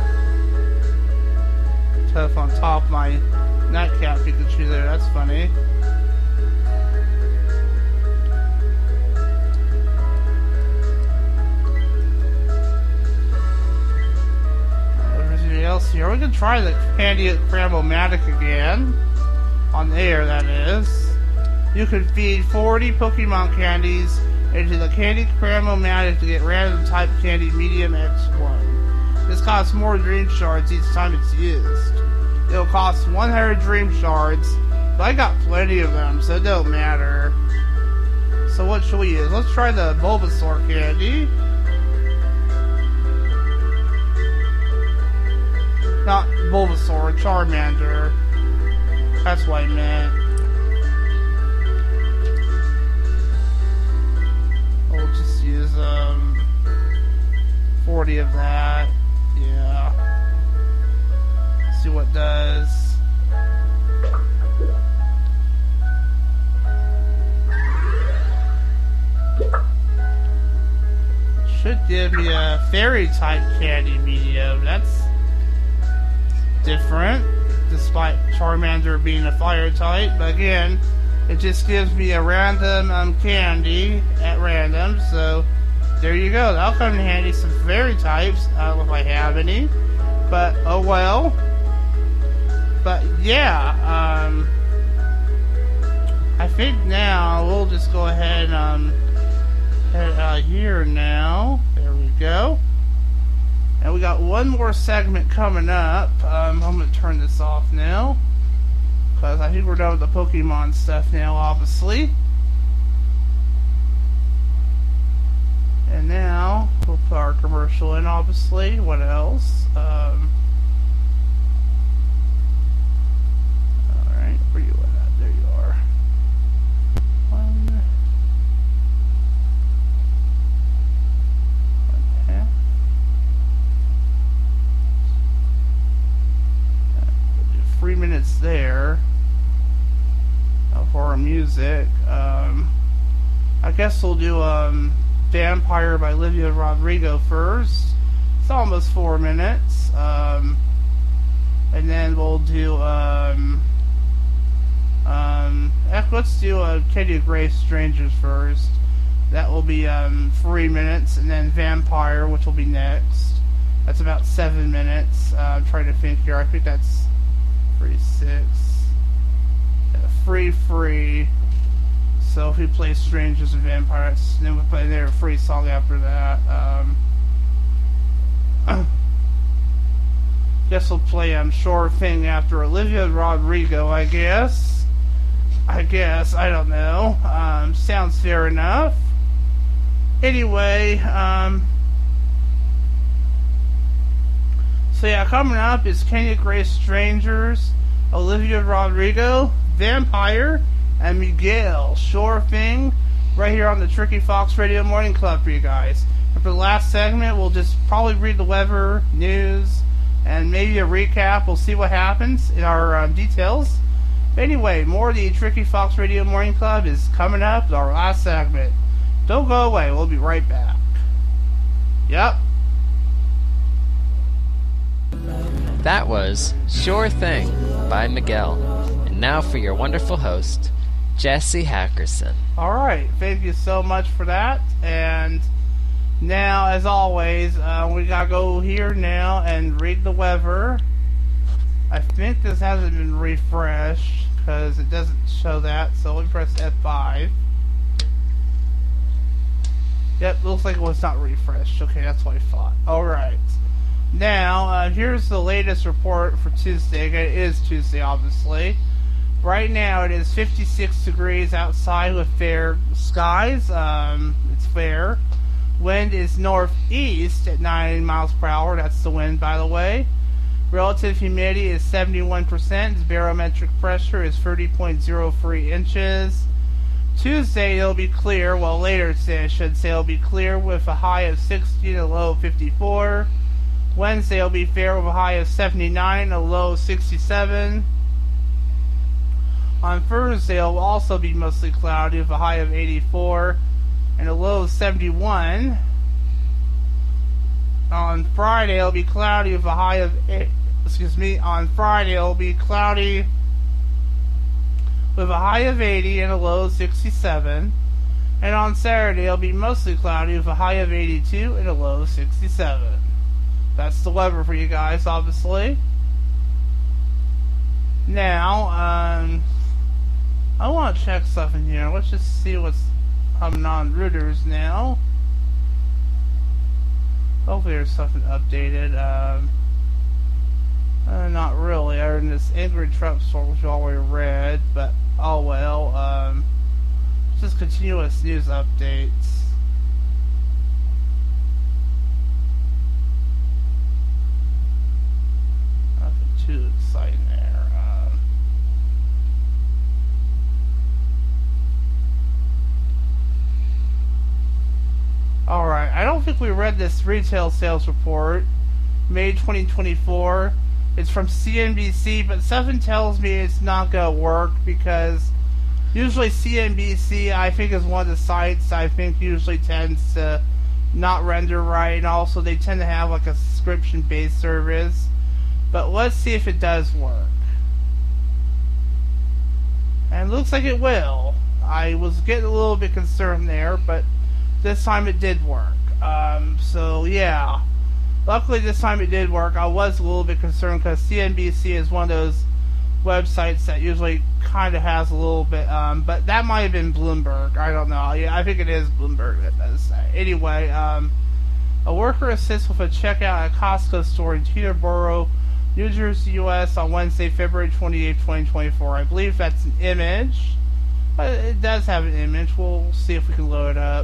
Tough on top of my Nightcap Pikachu there, that's funny. Everything else here. We can try the candy at Cram-O-Matic again. On the air, that is. You can feed forty Pokemon candies into the Candy Cram-O-Matic to get random type candy medium X one. This costs more Dream Shards each time it's used. It'll cost one hundred Dream Shards, but I got plenty of them, so it don't matter. So what should we use? Let's try the Bulbasaur candy. Not Bulbasaur, Charmander. That's what I meant. We'll just use um forty of that. Yeah. See what it does. Should give me a fairy type candy medium. That's different. Despite Charmander being a fire type, but again, it just gives me a random um, candy at random, so there you go. That'll come in handy. Some fairy types, I don't know if I have any, but oh well. But yeah, um, I think now we'll just go ahead and um, head out here now. There we go. And we got one more segment coming up. Um, I'm going to turn this off now, because I think we're done with the Pokemon stuff now, obviously. And now, we'll put our commercial in, obviously. What else? Um, Alright, where you at? There you are. One. One half. Three minutes there uh, for our music. Um, I guess we'll do um, Vampire by Olivia Rodrigo first. It's almost four minutes. Um, and then we'll do... Um, um, let's do uh, Kenya Grace Strangers first. That will be um, three minutes. And then Vampire, which will be next. That's about seven minutes. Uh, I'm trying to think here. I think that's three, six... Free, free. So if we play Strangers and Vampires, then we play their free song after that. Um, guess we'll play um, Sure Thing after Olivia Rodrigo, I guess. I guess, I don't know. Um, sounds fair enough. Anyway, um, so yeah, coming up is Kenya Grace Strangers, Olivia Rodrigo, Vampire, and Miguel, Sure Thing, right here on the Tricky Fox Radio Morning Club for you guys. And for the last segment, we'll just probably read the weather, news, and maybe a recap. We'll see what happens in our um, details. But anyway, more of the Tricky Fox Radio Morning Club is coming up with our last segment. Don't go away. We'll be right back. Yep. That was Sure Thing by Miguel. And now for your wonderful host, Jesse Hackerson. Alright, thank you so much for that. And now, as always, uh, we gotta go here now and read the weather. I think this hasn't been refreshed, because it doesn't show that, so let me press F five. Yep, looks like it was not refreshed. Okay, that's what I thought. Alright. Now, uh, here's the latest report for Tuesday. It is Tuesday, obviously. Right now, it is fifty-six degrees outside with fair skies. Um, it's fair. Wind is northeast at nine miles per hour. That's the wind, by the way. Relative humidity is seventy-one percent. Barometric pressure is thirty point zero three inches. Tuesday, it'll be clear. Well, later today, I should say, it'll be clear with a high of sixty and a low of fifty-four. Wednesday, it'll be fair with a high of seventy-nine and a low of sixty-seven. On Thursday, it will also be mostly cloudy with a high of eighty-four and a low of seventy-one. On Friday, it will be cloudy with a high of eight, excuse me. On Friday, it will be cloudy with a high of eighty and a low of sixty-seven. And on Saturday, it will be mostly cloudy with a high of eighty-two and a low of sixty-seven. That's the weather for you guys, obviously. Now, um... I want to check stuff in here. Let's just see what's coming on Reuters now. Hopefully there's something updated. Um, uh, not really, other than this Ingrid Trump story, which we already read. But, oh well. Um, just continuous news updates. Nothing too exciting there. Alright, I don't think we read this retail sales report, May twenty twenty-four. It's from C N B C, but something tells me it's not going to work because usually C N B C, I think, is one of the sites I think usually tends to not render right, and also they tend to have like a subscription-based service. But let's see if it does work. And it looks like it will. I was getting a little bit concerned there, but this time it did work. Um, so, yeah. Luckily, this time it did work. I was a little bit concerned because C N B C is one of those websites that usually kind of has a little bit... Um, but that might have been Bloomberg. I don't know. Yeah, I think it is Bloomberg that does that. Anyway, um, a worker assists with a checkout at a Costco store in Teterboro, New Jersey, U S on Wednesday, February twenty-eighth, twenty twenty-four. I believe that's an image. But it does have an image. We'll see if we can load it up.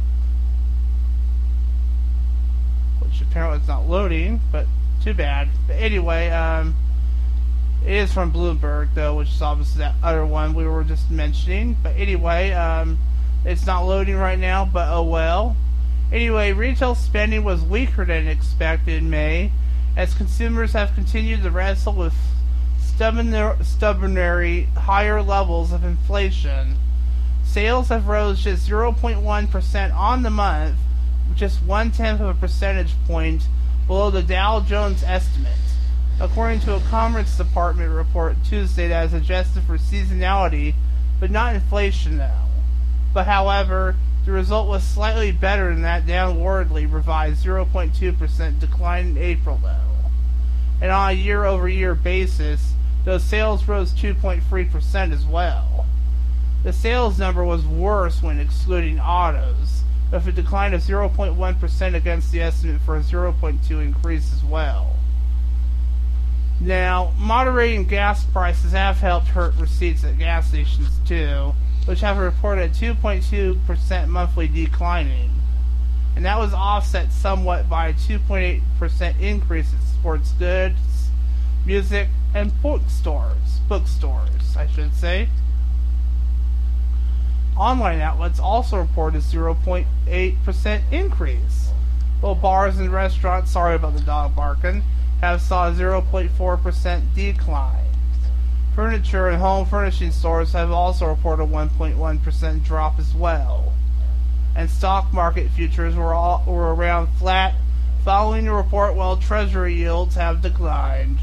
Which apparently it's not loading, but too bad. But anyway, um, it is from Bloomberg, though, which is obviously that other one we were just mentioning. But anyway, um, it's not loading right now, but oh well. Anyway, retail spending was weaker than expected in May, as consumers have continued to wrestle with stubborn, stubbornly higher levels of inflation. Sales have rose just zero point one percent on the month, just one-tenth of a percentage point below the Dow Jones estimate, according to a Commerce Department report Tuesday that is adjusted for seasonality, but not inflation now. But however, the result was slightly better than that downwardly revised zero point two percent decline in April, though. And on a year-over-year basis, those sales rose two point three percent as well. The sales number was worse when excluding autos, with a decline of zero point one percent against the estimate for a zero point two percent increase as well. Now, moderating gas prices have helped hurt receipts at gas stations too, which have reported a two point two percent monthly declining, and that was offset somewhat by a two point eight percent increase in sports goods, music, and bookstores, bookstores, I should say. Online outlets also reported a zero point eight percent increase, while bars and restaurants, sorry about the dog barking, have saw a zero point four percent decline. Furniture and home furnishing stores have also reported a one point one percent drop as well. And stock market futures were, all, were around flat following the report, while treasury yields have declined.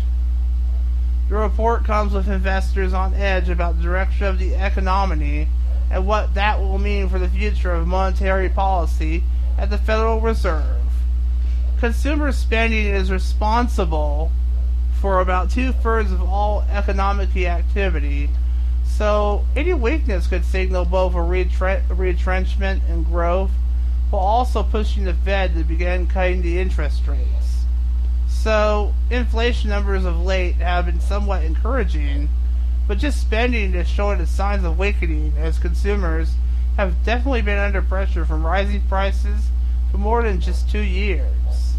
The report comes with investors on edge about the direction of the economy and what that will mean for the future of monetary policy at the Federal Reserve. Consumer spending is responsible for about two-thirds of all economic activity, so any weakness could signal both a retre- retrenchment and growth, while also pushing the Fed to begin cutting the interest rates. So, inflation numbers of late have been somewhat encouraging, but just spending is showing the signs of weakening, as consumers have definitely been under pressure from rising prices for more than just two years.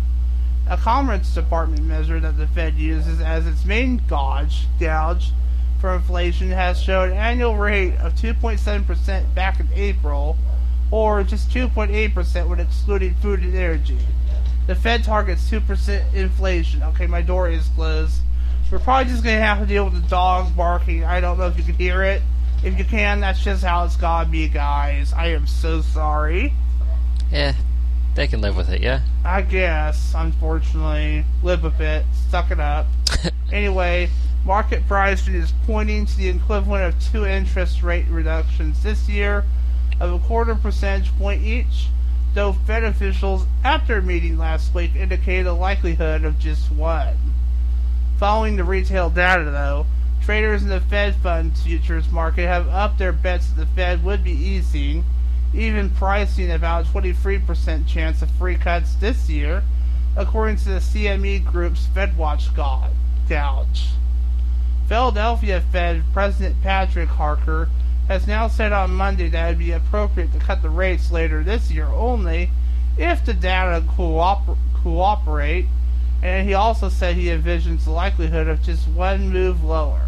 A Commerce Department measure that the Fed uses as its main gauge, gauge for inflation has showed an annual rate of two point seven percent back in April, or just two point eight percent when excluding food and energy. The Fed targets two percent inflation. Okay, my door is closed. We're probably just going to have to deal with the dog barking. I don't know if you can hear it. If you can, that's just how it's gotta be, guys. I am so sorry. Yeah, they can live with it, yeah? I guess, unfortunately. Live with it. Suck it up. Anyway, market pricing is pointing to the equivalent of two interest rate reductions this year of a quarter percentage point each, though Fed officials at their meeting last week indicated a likelihood of just one. Following the retail data, though, traders in the Fed funds futures market have upped their bets that the Fed would be easing, even pricing about a twenty-three percent chance of free cuts this year, according to the C M E Group's FedWatch gauge. Philadelphia Fed President Patrick Harker has now said on Monday that it would be appropriate to cut the rates later this year only if the data cooper- cooperate, and he also said he envisions the likelihood of just one move lower.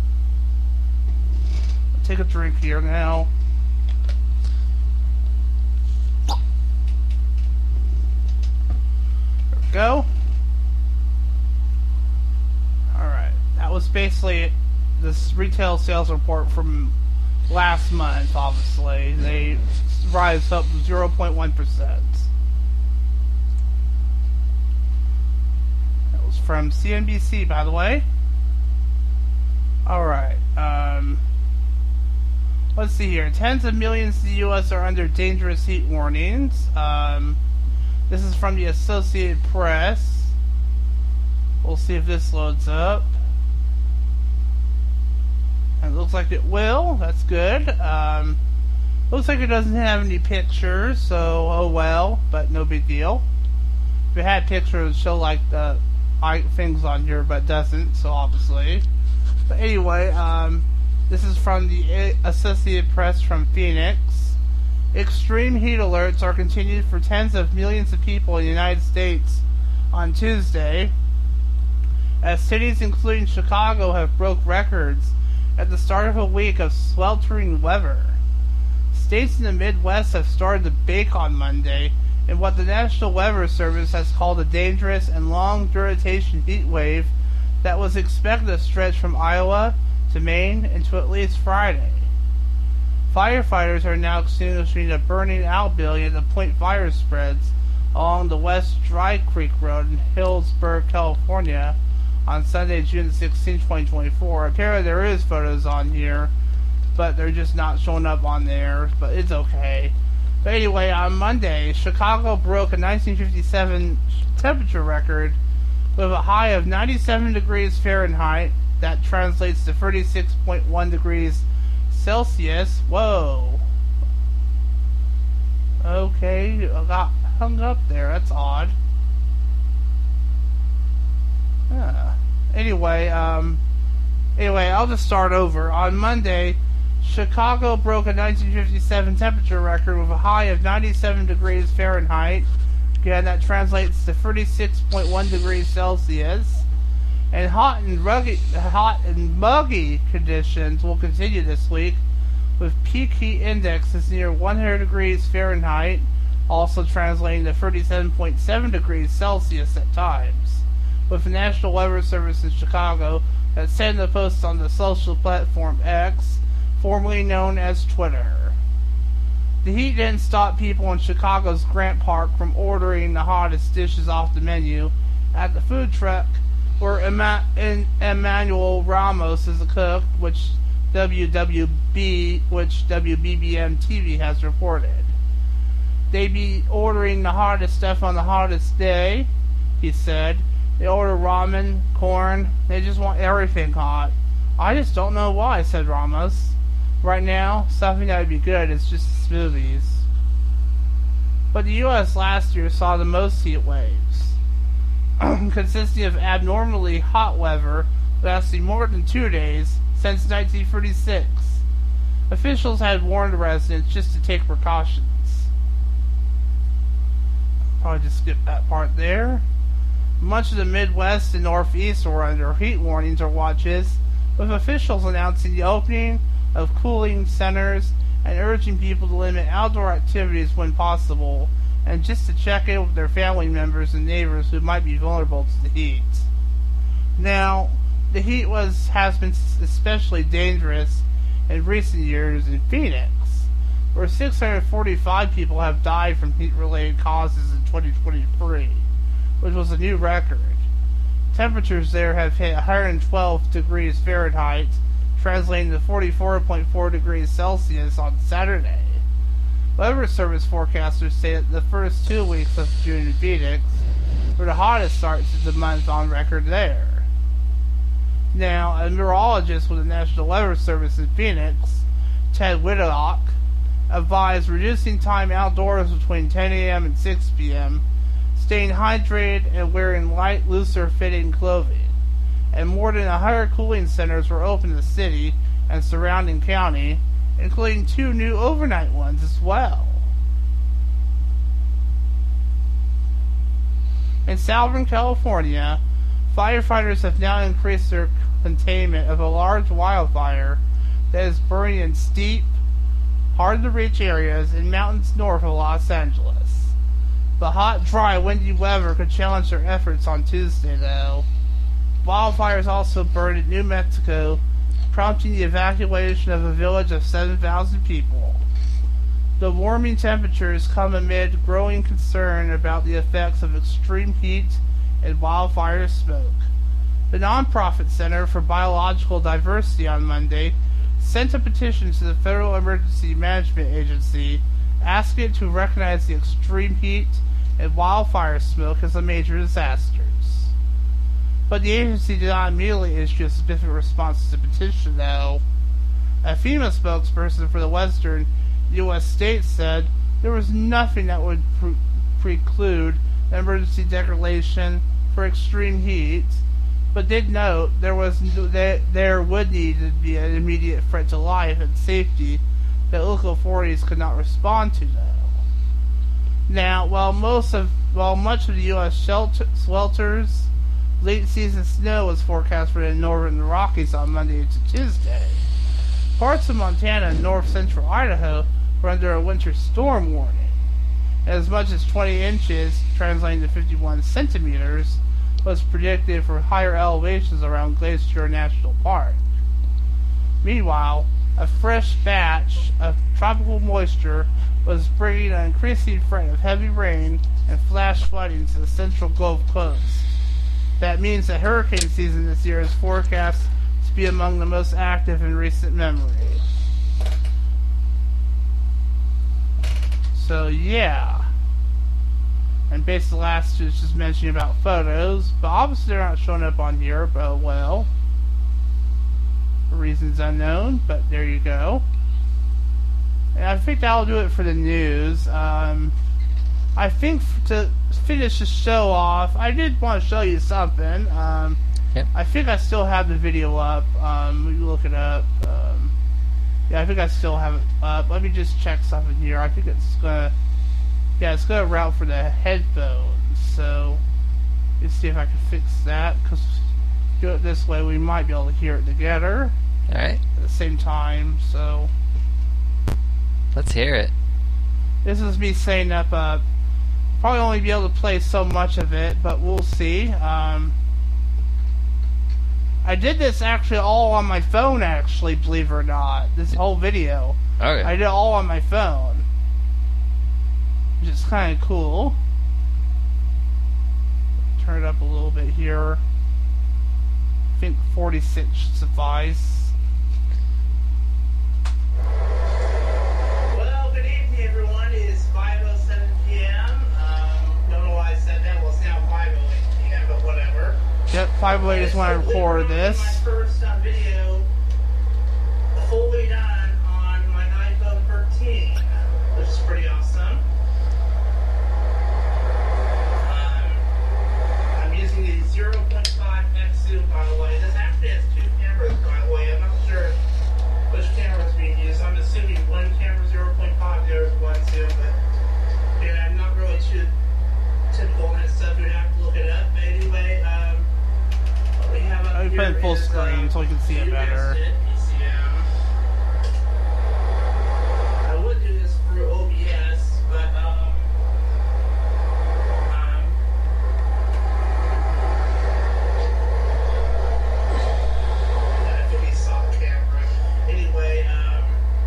I'll take a drink here now. There we go. Alright, that was basically this retail sales report from last month, obviously. They rise up zero point one percent. That was from C N B C, by the way. Alright, um... let's see here. Tens of millions in the U S are under dangerous heat warnings. Um, this is from the Associated Press. We'll see if this loads up. And it looks like it will. That's good. Um, looks like it doesn't have any pictures, so oh well, but no big deal. If it had pictures, it would show like the things on here, but it doesn't, so obviously. But anyway, um, this is from the Associated Press from Phoenix. Extreme heat alerts are continued for tens of millions of people in the United States on Tuesday, as cities including Chicago have broke records at the start of a week of sweltering weather. States in the Midwest have started to bake on Monday in what the National Weather Service has called a dangerous and long-duration heat wave that was expected to stretch from Iowa to Maine and to at least Friday. Firefighters are now extinguishing a burning outbuilding at the point fire spreads along the West Dry Creek Road in Hillsburg, California on Sunday, June sixteenth, twenty twenty-four. Apparently there is photos on here, but they're just not showing up on there, but it's okay. But anyway, on Monday, Chicago broke a nineteen fifty-seven temperature record with a high of ninety-seven degrees Fahrenheit. That translates to thirty-six point one degrees Celsius. Whoa. Okay, I got hung up there. That's odd. Yeah. Anyway, um, anyway, I'll just start over. On Monday, Chicago broke a nineteen fifty-seven temperature record with a high of ninety-seven degrees Fahrenheit. Again, that translates to thirty-six point one degrees Celsius. And hot and rugged, hot and muggy conditions will continue this week, with peak heat indexes near one hundred degrees Fahrenheit, also translating to thirty-seven point seven degrees Celsius at times. With the National Weather Service in Chicago that sent the post on the social platform X, formerly known as Twitter. The heat didn't stop people in Chicago's Grant Park from ordering the hottest dishes off the menu at the food truck, where Emma- in Emmanuel Ramos is a cook, which W W B, which W B B M T V has reported. They be ordering the hottest stuff on the hottest day, he said. They order ramen, corn, they just want everything hot. I just don't know why, said Ramos. Right now, something that would be good is just smoothies. But the U S last year saw the most heat waves, consisting of abnormally hot weather lasting more than two days since nineteen thirty-six. Officials had warned residents just to take precautions. Probably just skip that part there. Much of the Midwest and Northeast were under heat warnings or watches, with officials announcing the opening of cooling centers and urging people to limit outdoor activities when possible, and just to check in with their family members and neighbors who might be vulnerable to the heat. Now, the heat was has been especially dangerous in recent years in Phoenix, where six hundred forty-five people have died from heat-related causes in twenty twenty-three, which was a new record. Temperatures there have hit one hundred twelve degrees Fahrenheit, translating to forty-four point four degrees Celsius on Saturday. Weather Service forecasters say that the first two weeks of June in Phoenix were the hottest starts of the month on record there. Now, a meteorologist with the National Weather Service in Phoenix, Ted Whitlock, advised reducing time outdoors between ten a.m. and six p.m., staying hydrated and wearing light, looser-fitting clothing. And more than one hundred cooling centers were open in the city and surrounding county, including two new overnight ones as well. In Southern California, firefighters have now increased their containment of a large wildfire that is burning in steep, hard-to-reach areas in mountains north of Los Angeles. The hot, dry, windy weather could challenge their efforts on Tuesday, though. Wildfires also burned in New Mexico, prompting the evacuation of a village of seven thousand people. The warming temperatures come amid growing concern about the effects of extreme heat and wildfire smoke. The nonprofit Center for Biological Diversity on Monday sent a petition to the Federal Emergency Management Agency asking it to recognize the extreme heat and wildfire smoke as a major disasters. But the agency did not immediately issue a specific response to the petition, though. A FEMA spokesperson for the western U S states said there was nothing that would pre- preclude an emergency declaration for extreme heat, but did note there was that there would need to be an immediate threat to life and safety that local authorities could not respond to, though. Now, while most of while much of the U S shelter, swelters, late season snow was forecast for the northern Rockies on Monday to Tuesday, parts of Montana and north central Idaho were under a winter storm warning. As much as twenty inches, translating to fifty-one centimeters, was predicted for higher elevations around Glacier National Park. Meanwhile, a fresh batch of tropical moisture was bringing an increasing threat of heavy rain and flash flooding to the central Gulf Coast. That means that hurricane season this year is forecast to be among the most active in recent memory. So, yeah. And basically the last two is just mentioning about photos, but obviously they're not showing up on here, but well, for reasons unknown, but there you go. And I think that'll do it for the news. Um, I think to finish the show off, I did want to show you something. Um, yep. I think I still have the video up. Um, let me look it up. Um, yeah, I think I still have it up. Let me just check something here. I think it's gonna, yeah, it's gonna route for the headphones. So let's see if I can fix that. Because do it this way, we might be able to hear it together. All right. At the same time. So let's hear it. This is me setting up. Uh, probably only be able to play so much of it, but we'll see. Um, I did this actually all on my phone, actually, believe it or not. This whole video. Okay. I did it all on my phone. Which is kind of cool. Turn it up a little bit here. I think forty-six should suffice. Well, good evening, everyone. It is five oh seven p.m. Um, don't know why I said that. Well, it's now five oh eight p.m., but whatever. Yep, five oh eight is when I recorded this. My first um, video fully done on my iPhone thirteen, which is pretty awesome. Um, I'm using the zero point five x zoom, by the way. This actually has two cameras, by the way. I'm not sure which camera is being used. I'm assuming one camera zero point five, the other is one zoom, but yeah, I'm not really too typical on that stuff. You'd have to look it up. But anyway, um, what we have up Let me put it here in full is, screen um, so you can see it you guessed better. it, P C M. I would do this through O B S, but um, um, that could be soft camera. Anyway, um,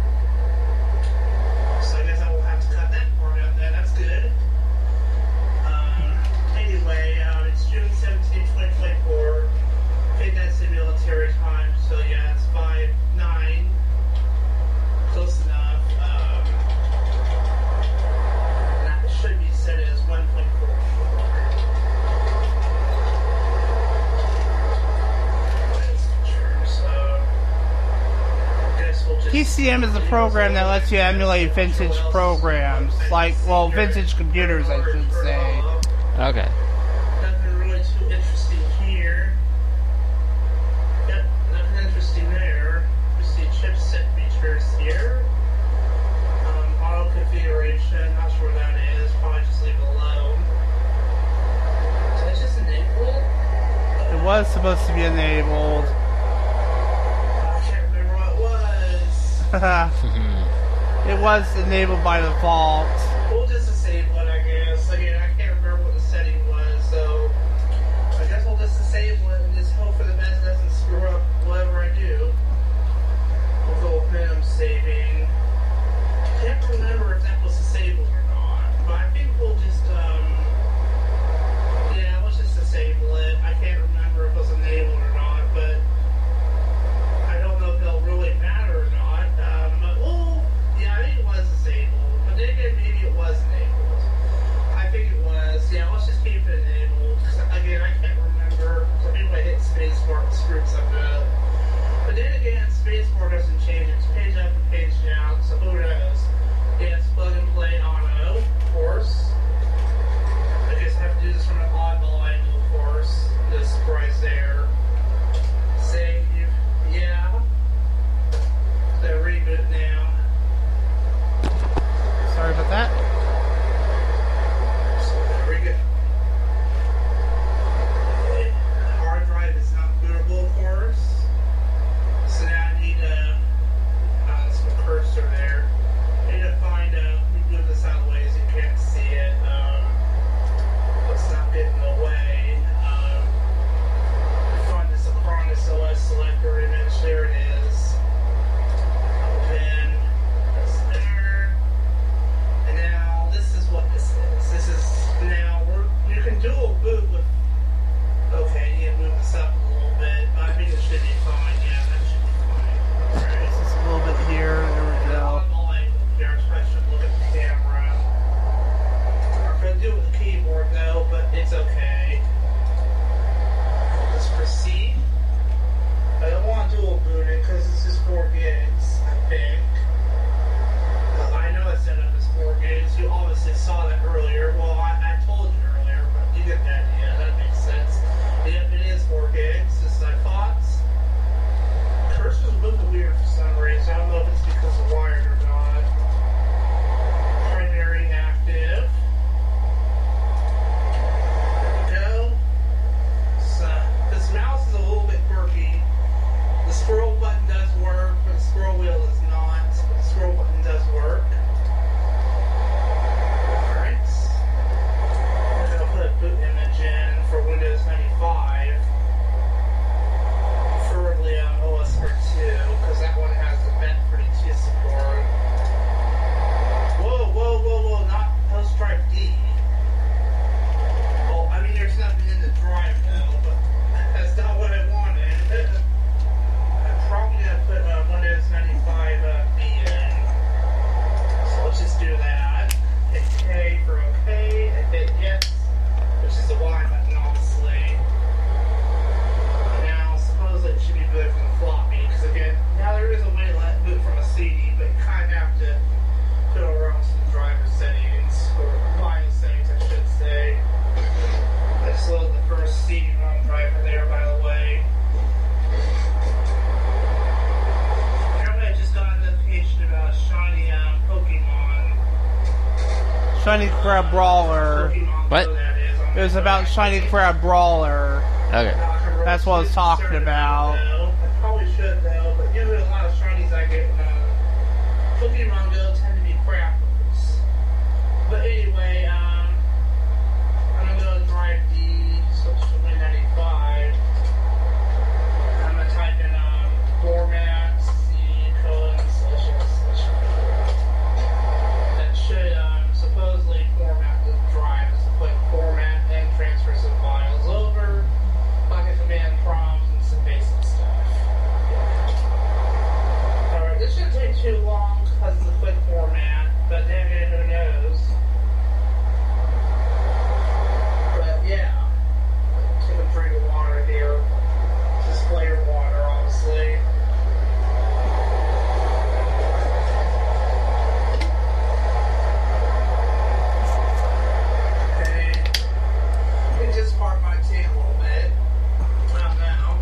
so I guess I will have to cut that part out there. That's good. Um, anyway, um, it's June seventeenth, twenty twenty-four. I think that's in military time, so yeah, it's five nine. Close enough. Um, and that should be set as one point four. So, I guess we'll just P C M is a program that lets you emulate vintage programs, like, well, vintage computers, I should say. Okay. Nothing really too interesting here. Yep, nothing interesting there. We see chipset features here. Um, auto configuration, not sure what that is. Probably just leave it alone. Did I just enable it? It was supposed to be enabled. I can't remember what it was. It was enabled by default. We'll just disable it, I guess. Again, I can't remember what the setting was, so I guess we'll just disable it and just hope for the best it doesn't screw up whatever I do. We'll go with minimum saving. Can't remember if that was disabled or not, but I think we'll just, um, yeah, let's just disable it. I can't remember if it was enabled or not, but I don't know if it'll really matter or not. Um, but, well, yeah, I think it was disabled, but then again, maybe it was enabled. I think it was. Yeah, let's just keep it enabled. Again, I can't remember. So maybe I hit spacebar and screwed something up. But then again, spacebar doesn't change. It's page up and page down. Shiny Crab Brawler. What? It was about Shiny Crab Brawler. Okay. That's what I was talking about. I probably should though, but usually a lot of shinies I get when uh, Pokemon Go tend to be crappers. But anyway, um, I'm gonna go drive the Social Win ninety-five. I'm gonna type in um, format C colon slash slash. That should um, supposedly format the drive as a quick format and transfer some files over, like a command prompt and some basic stuff. Alright, this shouldn't take too long because it's a quick format, but then again, who knows? But yeah, take a drink of water here. Display your water, obviously. Okay. You can just part my tea a little bit. Not now.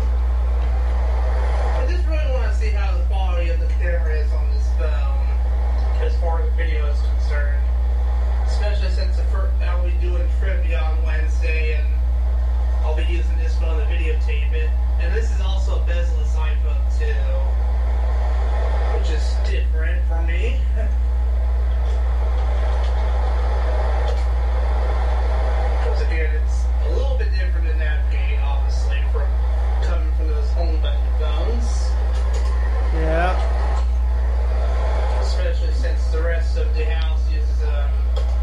I just really want to see how the quality of the camera is on this phone as far as the video is concerned. Especially since the first, I'll be doing trivia on Wednesday and I'll be using this phone to videotape it. And this is also a bezel-less iPhone too, which is different for me. Because again, it's a little bit different to navigate, obviously, from coming from those home button phones. Yeah. Especially since the rest of the house uses um,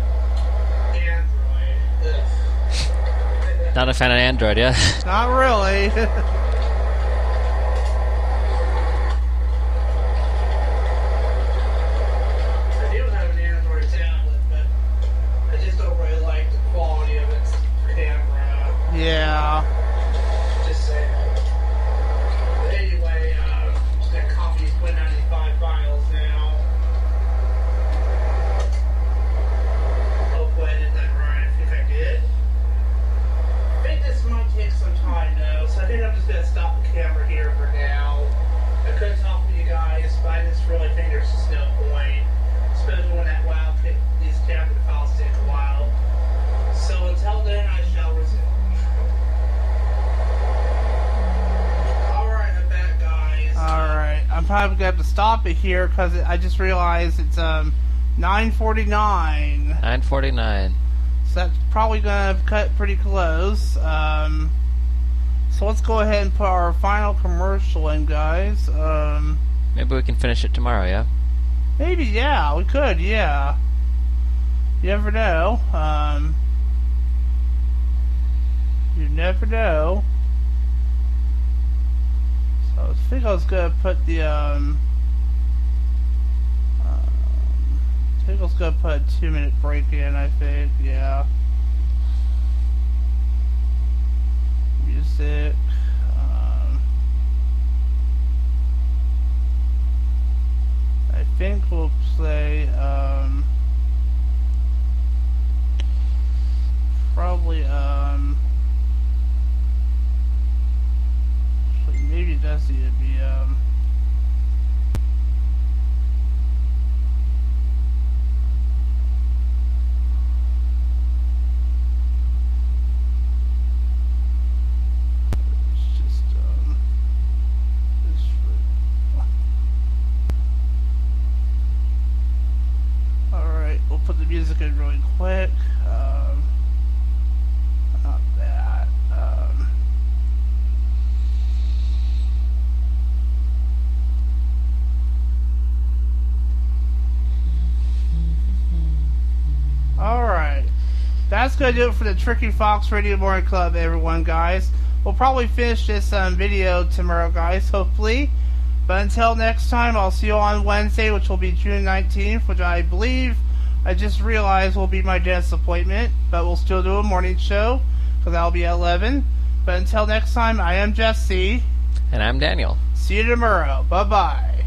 Android. Ugh. Not a fan of Android, yeah? Not really. I do have an Android tablet, but I just don't really like the quality of its camera. Yeah. Just saying. But anyway, uh, I'm just gonna copy these Win ninety-five files now. Hopefully I did that right. I think I did. I think this might take some time though, so I think I'm just gonna stop the camera here for now. I could talk with you guys, but I just really think there's just no point. Especially when that WoW kit, these camera files take a while. So until then, I shall resume. Alright, I'm back, guys. Alright. I'm probably going to have to stop it here because I just realized it's um nine forty-nine. nine forty-nine. So that's probably going to cut pretty close. Um, so let's go ahead and put our final commercial in, guys. Um, Maybe we can finish it tomorrow, yeah? maybe, yeah, we could, yeah. You never know. Um, you never know. So I think I was going to put the, um, um, I think I was going to put a two minute break in, I think, yeah. Music. Um, I think we'll play, um, probably, um, actually, maybe it does need to be, um, it's just, um, this alright, we'll put the music in really quick. Um, not that. Um, Alright. That's going to do it for the Tricky Fox Radio Morning Club, everyone, guys. We'll probably finish this um, video tomorrow, guys, hopefully. But until next time, I'll see you on Wednesday, which will be June nineteenth, which I believe I just realized will be my dentist appointment. But we'll still do a morning show, because that'll be at eleven. But until next time, I am Jesse. And I'm Daniel. See you tomorrow. Bye-bye.